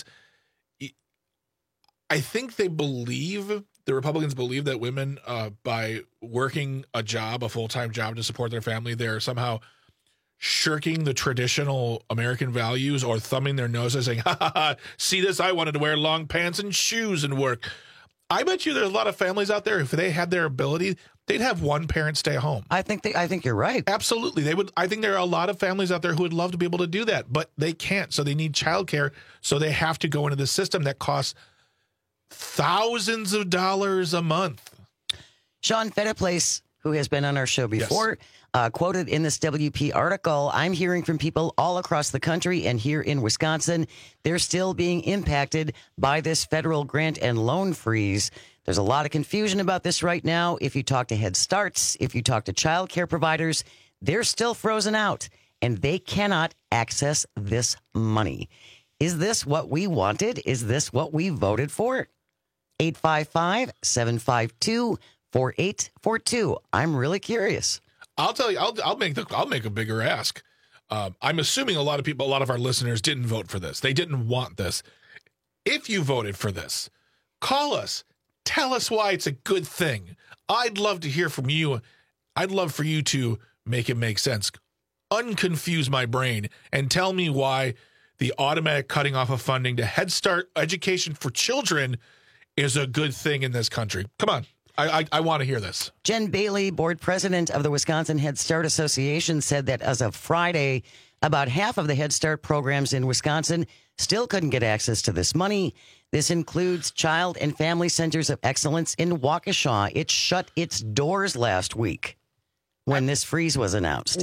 I think they believe, the Republicans believe that women, uh, by working a job, a full-time job to support their family, they're somehow shirking the traditional American values or thumbing their noses saying, ha, ha, ha, see this? I wanted to wear long pants and shoes and work. I bet you there's a lot of families out there, if they had their ability, they'd have one parent stay home. I think they, I think you're right. Absolutely. They would. I think there are a lot of families out there who would love to be able to do that, but they can't. So they need childcare. So they have to go into the system that costs thousands of dollars a month. Sean Fettiplace, who has been on our show before, yes. uh, quoted in this W P article, I'm hearing from people all across the country and here in Wisconsin, they're still being impacted by this federal grant and loan freeze. There's a lot of confusion about this right now. If you talk to Head Starts, if you talk to child care providers, they're still frozen out and they cannot access this money. Is this what we wanted? Is this what we voted for? eight five five, seven five two, four eight four two. I'm really curious. I'll tell you, I'll I'll make the I'll make a bigger ask. Um, I'm assuming a lot of people, a lot of our listeners didn't vote for this. They didn't want this. If you voted for this, call us. Tell us why it's a good thing. I'd love to hear from you. I'd love for you to make it make sense. Unconfuse my brain and tell me why the automatic cutting off of funding to Head Start education for children is a good thing in this country. Come on. I, I, I want to hear this. Jen Bailey, board president of the Wisconsin Head Start Association, said that as of Friday, about half of the Head Start programs in Wisconsin still couldn't get access to this money. This includes Child and Family Centers of Excellence in Waukesha. It shut its doors last week when this freeze was announced.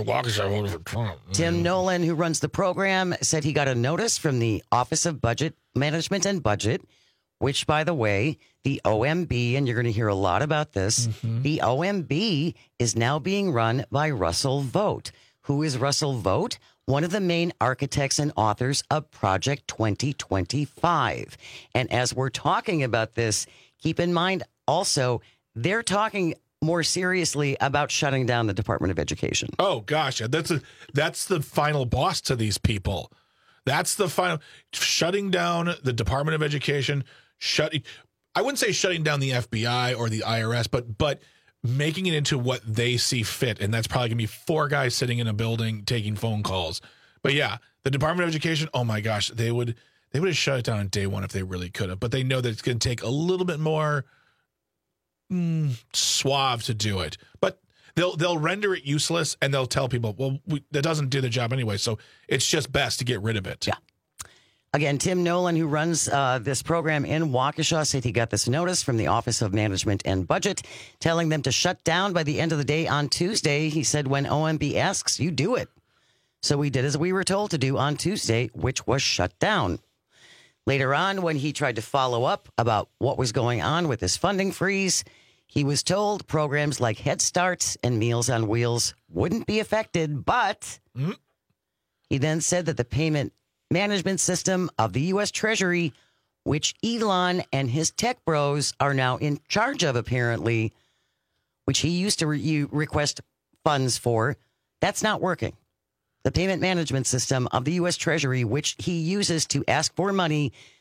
Tim Nolan, who runs the program, said he got a notice from the Office of Budget Management and Budget, which, by the way, the O M B, and you're going to hear a lot about this, mm-hmm. the O M B is now being run by Russell Vogt. Who is Russell Vogt? One of the main architects and authors of Project twenty twenty-five. And as we're talking about this, keep in mind also, they're talking more seriously about shutting down the Department of Education. Oh, gosh. That's a, that's the final boss to these people. That's the final, shutting down the Department of Education, shut. I wouldn't say shutting down the F B I or the I R S, but but making it into what they see fit. And that's probably going to be four guys sitting in a building taking phone calls. But yeah, the Department of Education, oh my gosh, they would they would have shut it down on day one if they really could have. But they know that it's going to take a little bit more mm, suave to do it. But they'll they'll render it useless and they'll tell people, well, we, that doesn't do the job anyway. So it's just best to get rid of it. Yeah. Again, Tim Nolan, who runs uh, this program in Waukesha, said he got this notice from the Office of Management and Budget telling them to shut down by the end of the day on Tuesday. He said, when O M B asks, you do it. So we did as we were told to do on Tuesday, which was shut down. Later on, when he tried to follow up about what was going on with this funding freeze, he was told programs like Head Start and Meals on Wheels wouldn't be affected, but mm-hmm. he then said that the payment management system of the U S Treasury, which Elon and his tech bros are now in charge of, apparently, which he used to re- request funds for, that's not working. The payment management system of the U S Treasury, which he uses to ask for money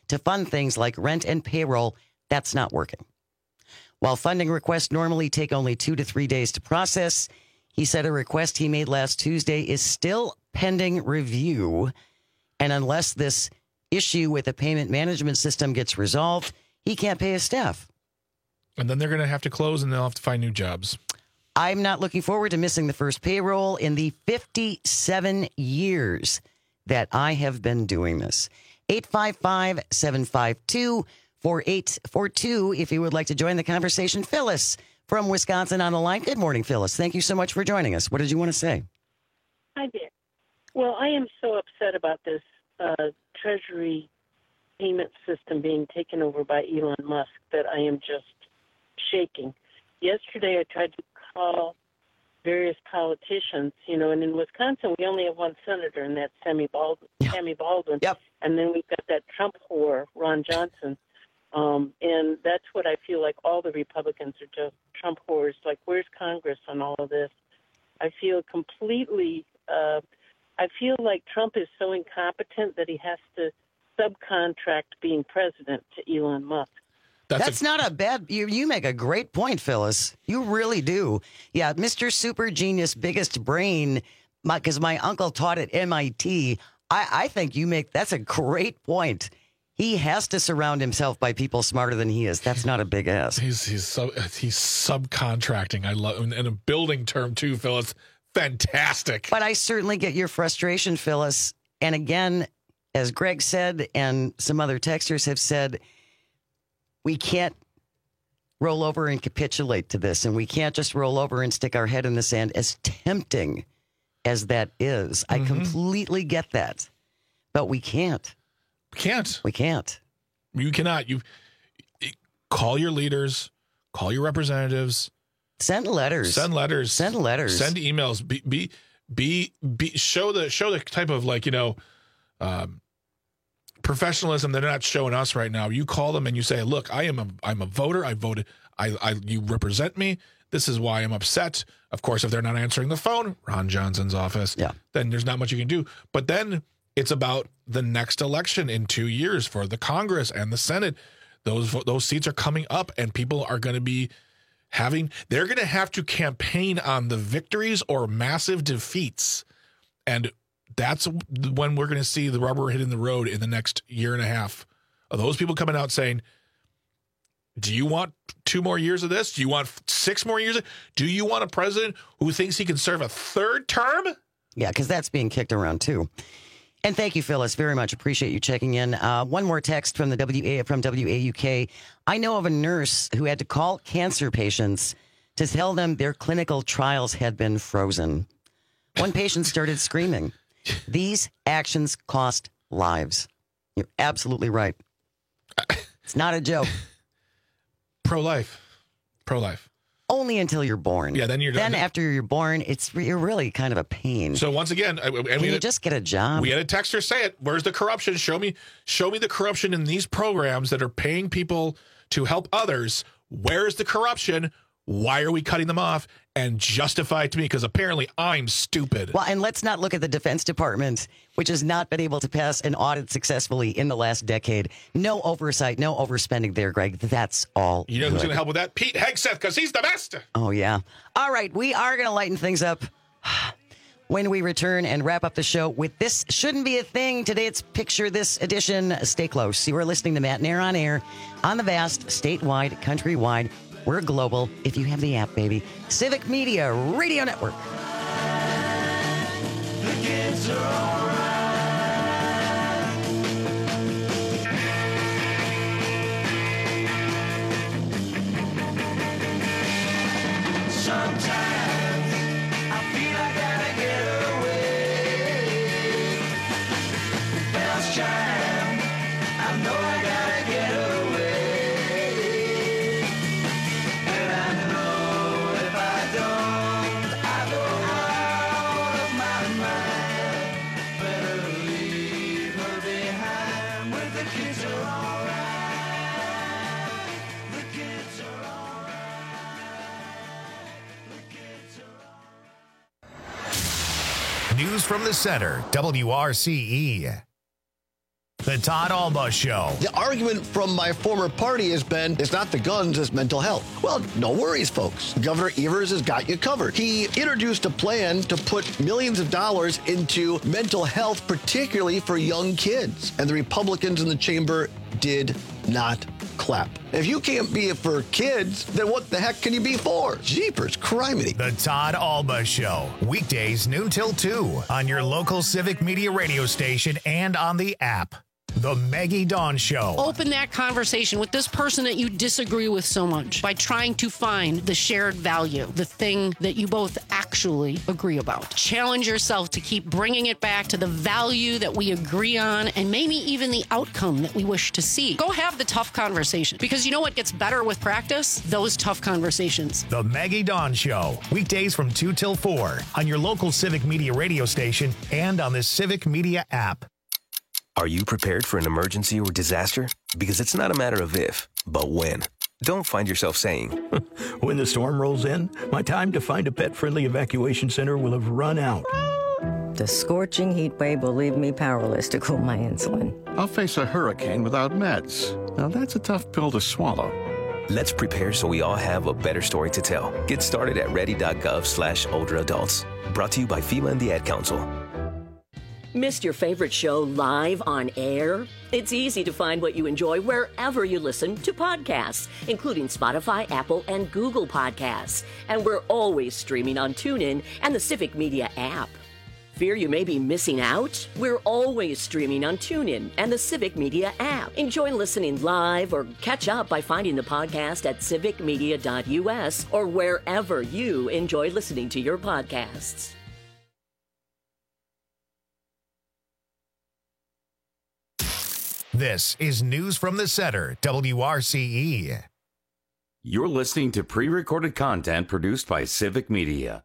to fund things like rent and payroll. That's not working. While funding requests normally take only two to three days to process, he said a request he made last Tuesday is still pending review. And unless this issue with the payment management system gets resolved, he can't pay his staff. And then they're going to have to close and they'll have to find new jobs. I'm not looking forward to missing the first payroll in the fifty-seven years that I have been doing this. eight five five, seven five two, four eight four two if you would like to join the conversation. Phyllis from Wisconsin on the line. Good morning, Phyllis. Thank you so much for joining us. What did you want to say? Hi there. Well, I am so upset about this uh, Treasury payment system being taken over by Elon Musk that I am just shaking. Yesterday, I tried to call various politicians, you know, and in Wisconsin, we only have one senator, and that's Sammy Baldwin. Yeah. Sammy Baldwin. Yep. And then we've got that Trump whore, Ron Johnson. Um, and that's what I feel like all the Republicans are just Trump whores. Like, where's Congress on all of this? I feel completely, uh, I feel like Trump is so incompetent that he has to subcontract being president to Elon Musk. That's, That's a, not a bad, you, you make a great point, Phyllis. You really do. Yeah, Mister Super Genius, biggest brain, because my, my uncle taught at M I T. I, I think you make, that's a great point. He has to surround himself by people smarter than he is. That's not a big ask. He's he's sub, he's subcontracting. I love, and a building term too, Phyllis. Fantastic. But I certainly get your frustration, Phyllis. And again, as Greg said, and some other texters have said, we can't roll over and capitulate to this, and we can't just roll over and stick our head in the sand, as tempting as that is. Mm-hmm. I completely get that, but we can't. We can't. We can't. You cannot. You call your leaders, call your representatives, send letters, send letters, send letters, send emails. Be be be, be show the show the type of, like, you know, um, professionalism they're not showing us right now. You call them and you say, "Look, I am a I'm a voter. I voted. I, I you represent me. This is why I'm upset." Of course, if they're not answering the phone, Ron Johnson's office, yeah, then there's not much you can do. But then it's about the next election in two years for the Congress and the Senate. Those those seats are coming up, and people are going to be having. They're going to have to campaign on the victories or massive defeats, and that's when we're going to see the rubber hitting the road in the next year and a half. Are those people coming out saying, do you want two more years of this? Do you want six more years? Do you want a president who thinks he can serve a third term? Yeah, because that's being kicked around too. And thank you, Phyllis, very much. Appreciate you checking in. Uh, one more text from the W A from W A U K. I know of a nurse who had to call cancer patients to tell them their clinical trials had been frozen. One patient started screaming. These actions cost lives. You're absolutely right. It's not a joke. Pro-life. Pro-life. Only until you're born. Yeah, then you're done. Then after you're born, it's you're really kind of a pain. So once again, and Can we you had, just get a job? We had a texter say it. Where's the corruption? Show me, show me the corruption in these programs that are paying people to help others. Where's the corruption? Why are we cutting them off? And justify it to me, because apparently I'm stupid. Well, and let's not look at the Defense Department, which has not been able to pass an audit successfully in the last decade. No oversight, no overspending there, Greg. That's all. You know good. who's going to help with that? Pete Hegseth, because he's the best. Oh, yeah. All right, we are going to lighten things up when we return and wrap up the show with This Shouldn't Be a Thing. Today it's Picture This edition. Stay close. You are listening to Matt and Air on Air on the vast, statewide, countrywide. We're global if you have the app, baby. Civic Media Radio Network. The kids are all right. Sometimes I feel I gotta get away. Bells chime, I know I gotta get away. News from the center, W R C E. The Todd Alba Show. The argument from my former party has been, it's not the guns, it's mental health. Well, no worries, folks. Governor Evers has got you covered. He introduced a plan to put millions of dollars into mental health, particularly for young kids. And the Republicans in the chamber did not clap. If you can't be it for kids, then what the heck can you be for? Jeepers, criminy. The Todd Alba Show. Weekdays noon till two on your local Civic Media radio station and on the app. The Maggie Dawn Show. Open that conversation with this person that you disagree with so much by trying to find the shared value, the thing that you both actually agree about. Challenge yourself to keep bringing it back to the value that we agree on and maybe even the outcome that we wish to see. Go have the tough conversation, because you know what gets better with practice? Those tough conversations. The Maggie Dawn Show. Weekdays from two till four on your local Civic Media radio station and on the Civic Media app. Are you prepared for an emergency or disaster? Because it's not a matter of if, but when. Don't find yourself saying, when the storm rolls in, my time to find a pet-friendly evacuation center will have run out. The scorching heat wave will leave me powerless to cool my insulin. I'll face a hurricane without meds. Now that's a tough pill to swallow. Let's prepare so we all have a better story to tell. Get started at ready.gov slash older adults. Brought to you by FEMA and the Ad Council. Missed your favorite show live on air? It's easy to find what you enjoy wherever you listen to podcasts, including Spotify, Apple, and Google Podcasts. And we're always streaming on TuneIn and the Civic Media app. Fear you may be missing out? We're always streaming on TuneIn and the Civic Media app. Enjoy listening live or catch up by finding the podcast at civic media dot u s or wherever you enjoy listening to your podcasts. This is News from the Center, W R C E. You're listening to pre-recorded content produced by Civic Media.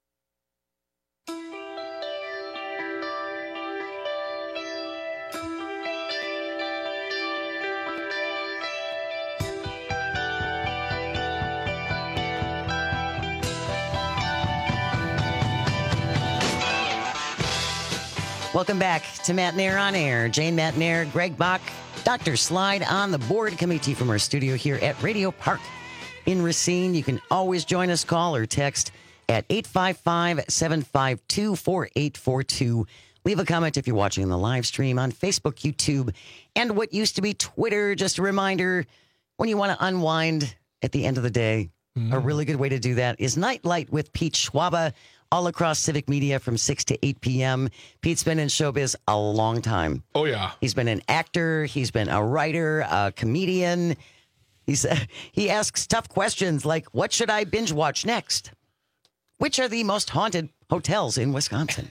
Welcome back to Matt Nair on Air. Jane Matt Nair, Greg Bach, Doctor Slide on the board, coming to you from our studio here at Radio Park in Racine. You can always join us, call or text at eight five five, seven five two, four eight four two. Leave a comment if you're watching the live stream on Facebook, YouTube, and what used to be Twitter. Just a reminder, when you want to unwind at the end of the day, mm. a really good way to do that is Nightlight with Pete Schwaba, all across Civic Media from six to eight p.m. Pete's been in showbiz a long time. Oh, yeah. He's been an actor. He's been a writer, a comedian. He's, uh, he asks tough questions like, what should I binge watch next? Which are the most haunted hotels in Wisconsin?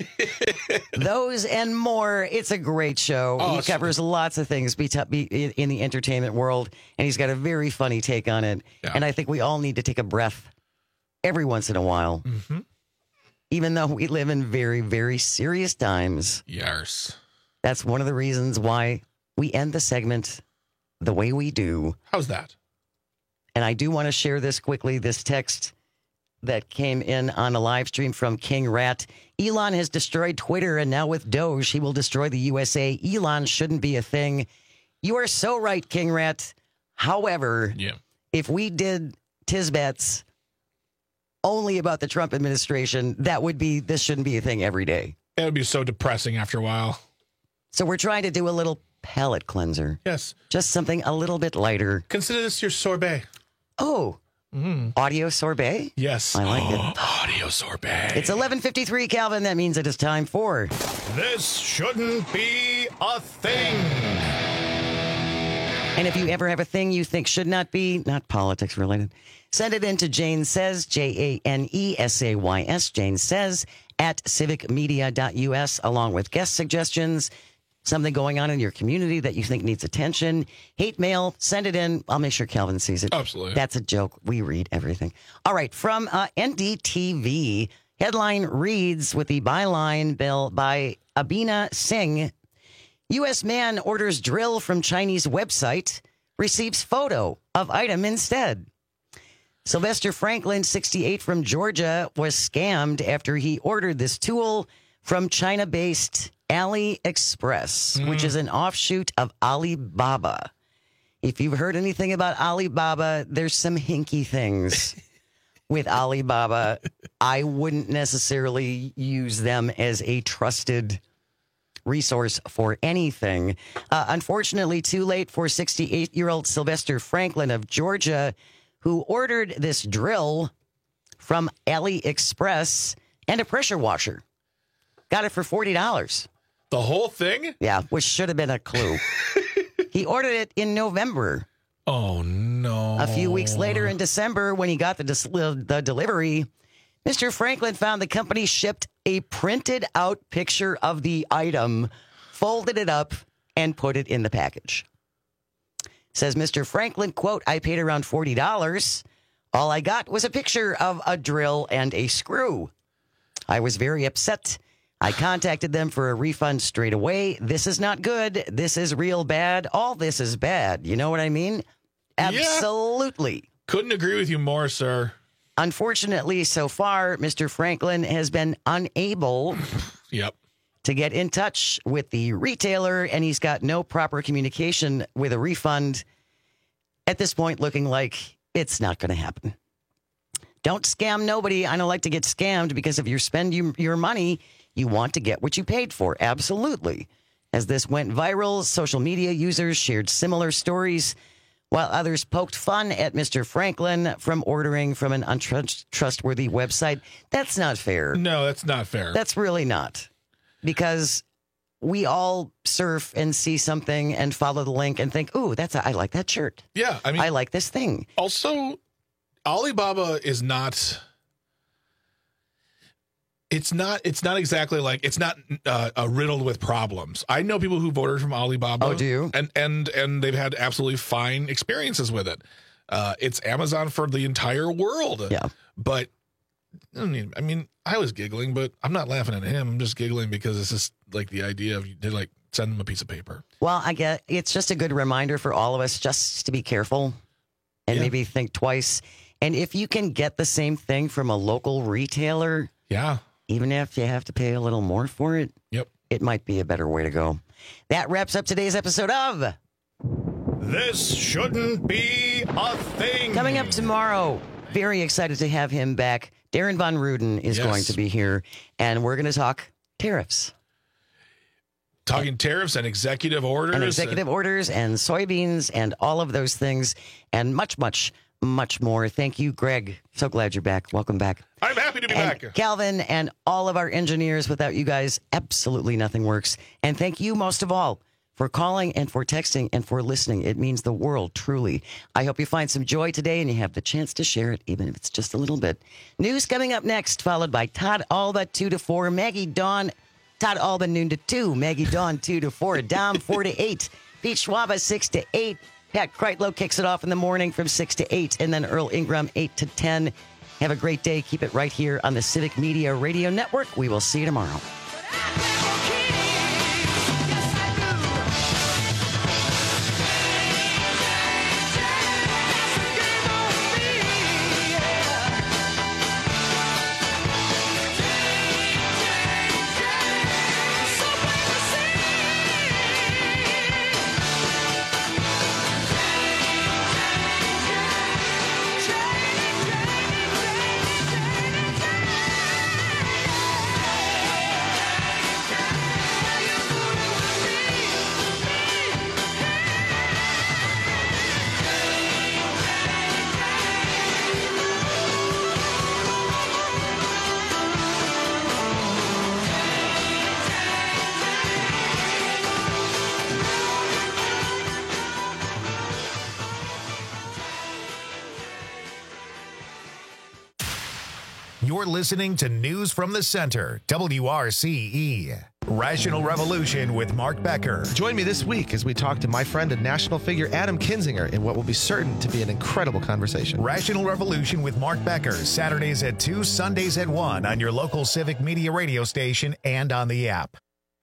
Those and more. It's a great show. Oh, he covers lots of things be t- be in the entertainment world, and he's got a very funny take on it. Yeah. And I think we all need to take a breath every once in a while. Mm-hmm. Even though we live in very, very serious times. Yes. That's one of the reasons why we end the segment the way we do. How's that? And I do want to share this quickly, this text that came in on a live stream from King Rat. Elon has destroyed Twitter, and now with Doge, he will destroy the U S A. Elon shouldn't be a thing. You are so right, King Rat. However, yeah. if we did Tisbets only about the Trump administration, that would be, this shouldn't be a thing every day. It would be so depressing after a while. So we're trying to do a little palate cleanser. Yes. Just something a little bit lighter. Consider this your sorbet. Oh, mm. audio sorbet? Yes. I like it. Audio sorbet. It's eleven fifty-three, Calvin. That means it is time for... This shouldn't be a thing. And if you ever have a thing you think should not be, not politics related, send it in to Jane Says, J A N E S A Y S, Jane Says, at civic media dot u s, along with guest suggestions, something going on in your community that you think needs attention. Hate mail, send it in. I'll make sure Calvin sees it. Absolutely. That's a joke. We read everything. All right, from uh, N D T V, headline reads with the byline bill by Abina Singh, U S man orders drill from Chinese website, receives photo of item instead. Sylvester Franklin, sixty-eight, from Georgia, was scammed after he ordered this tool from China-based AliExpress, Mm. which is an offshoot of Alibaba. If you've heard anything about Alibaba, there's some hinky things with Alibaba. I wouldn't necessarily use them as a trusted resource for anything. Uh, unfortunately, too late for sixty-eight-year-old Sylvester Franklin of Georgia, who ordered this drill from AliExpress and a pressure washer. Got it for forty dollars. The whole thing? Yeah, which should have been a clue. He ordered it in November. Oh, no. A few weeks later in December, when he got the, dis- the delivery, Mister Franklin found the company shipped a printed out picture of the item, folded it up, and put it in the package. Says Mister Franklin, quote, I paid around forty dollars. All I got was a picture of a drill and a screw. I was very upset. I contacted them for a refund straight away. This is not good. This is real bad. All this is bad. You know what I mean? Absolutely. Yeah. Couldn't agree with you more, sir. Unfortunately, so far, Mister Franklin has been unable yep. to get in touch with the retailer, and he's got no proper communication with a refund. At this point, looking like it's not going to happen. Don't scam nobody. I don't like to get scammed because if you spend you, your money, you want to get what you paid for. Absolutely. As this went viral, social media users shared similar stories, while others poked fun at Mister Franklin from ordering from an untrustworthy website. That's not fair. No, that's not fair. That's really not. Because we all surf and see something and follow the link and think, ooh, that's a, I like that shirt. Yeah, I mean, I like this thing. Also, Alibaba is not. It's not. It's not exactly like it's not uh, uh, riddled with problems. I know people who've ordered from Alibaba. Oh, do you? And and and they've had absolutely fine experiences with it. Uh, it's Amazon for the entire world. Yeah. But I mean, I mean, I was giggling, but I'm not laughing at him. I'm just giggling because it's just like the idea of they like send them a piece of paper. Well, I get it's just a good reminder for all of us just to be careful and Yeah. maybe think twice. And if you can get the same thing from a local retailer, yeah, even if you have to pay a little more for it, yep, it might be a better way to go. That wraps up today's episode of This Shouldn't Be a Thing. Coming up tomorrow. Very excited to have him back. Darren Von Ruden is Yes. going to be here, and we're going to talk tariffs. Talking tariffs and executive orders. And executive orders and soybeans and all of those things and much, much, much more. Thank you, Greg. So glad you're back. Welcome back. I'm happy to be And back. Calvin and all of our engineers. Without you guys, absolutely nothing works. And thank you most of all for calling and for texting and for listening. It means the world, truly. I hope you find some joy today and you have the chance to share it, even if it's just a little bit. News coming up next, followed by Todd Alba, two to four, Maggie Dawn, Todd Alba, noon to two, Maggie Dawn, two to four, Dom, four to eight, Pete Schwaba, six to eight, Pat Kreitlow kicks it off in the morning from six to eight, and then Earl Ingram, eight to ten. Have a great day. Keep it right here on the Civic Media Radio Network. We will see you tomorrow. You're listening to News from the Center, W R C E. Rational Revolution with Mark Becker. Join me this week as we talk to my friend and national figure Adam Kinzinger in what will be certain to be an incredible conversation. Rational Revolution with Mark Becker, Saturdays at two, Sundays at one on your local Civic Media radio station and on the app.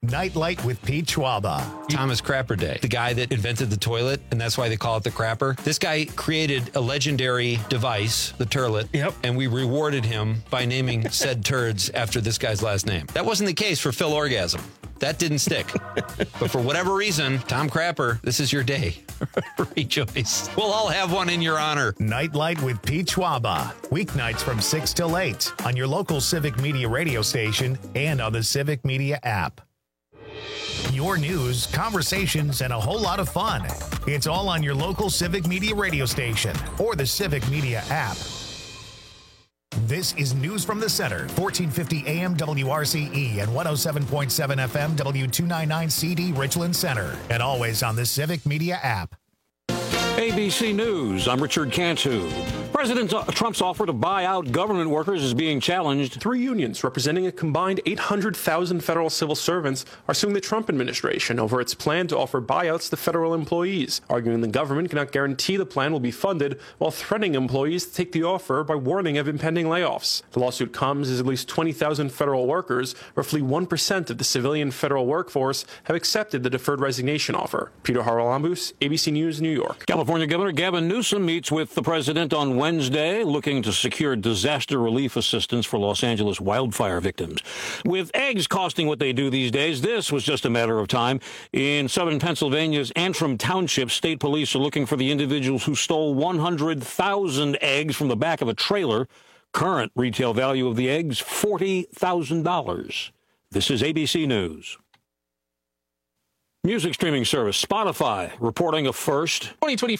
Nightlight with Pete Schwaba. Thomas Crapper Day, the guy that invented the toilet, and that's why they call it the crapper. This guy created a legendary device, the turlet, yep. and we rewarded him by naming said turds after this guy's last name. That wasn't the case for Phil Orgasm. That didn't stick. But for whatever reason, Tom Crapper, this is your day. Rejoice. We'll all have one in your honor. Nightlight with Pete Schwaba. Weeknights from six till eight on your local Civic Media radio station and on the Civic Media app. Your news, conversations, and a whole lot of fun. It's all on your local Civic Media radio station or the Civic Media app. This is News from the Center, fourteen fifty A M W R C E and one oh seven point seven F M W two ninety-nine C D Richland Center, and always on the Civic Media app. A B C News, I'm Richard Cantu. President Trump's offer to buy out government workers is being challenged. Three unions representing a combined eight hundred thousand federal civil servants are suing the Trump administration over its plan to offer buyouts to federal employees, arguing the government cannot guarantee the plan will be funded while threatening employees to take the offer by warning of impending layoffs. The lawsuit comes as at least twenty thousand federal workers, roughly one percent of the civilian federal workforce, have accepted the deferred resignation offer. Peter Haralambous, A B C News, New York. California Governor Gavin Newsom meets with the president on Wednesday, looking to secure disaster relief assistance for Los Angeles wildfire victims. With eggs costing what they do these days, this was just a matter of time. In southern Pennsylvania's Antrim Township, state police are looking for the individuals who stole one hundred thousand eggs from the back of a trailer. Current retail value of the eggs, forty thousand dollars. This is A B C News. Music streaming service Spotify reporting a first. twenty twenty-four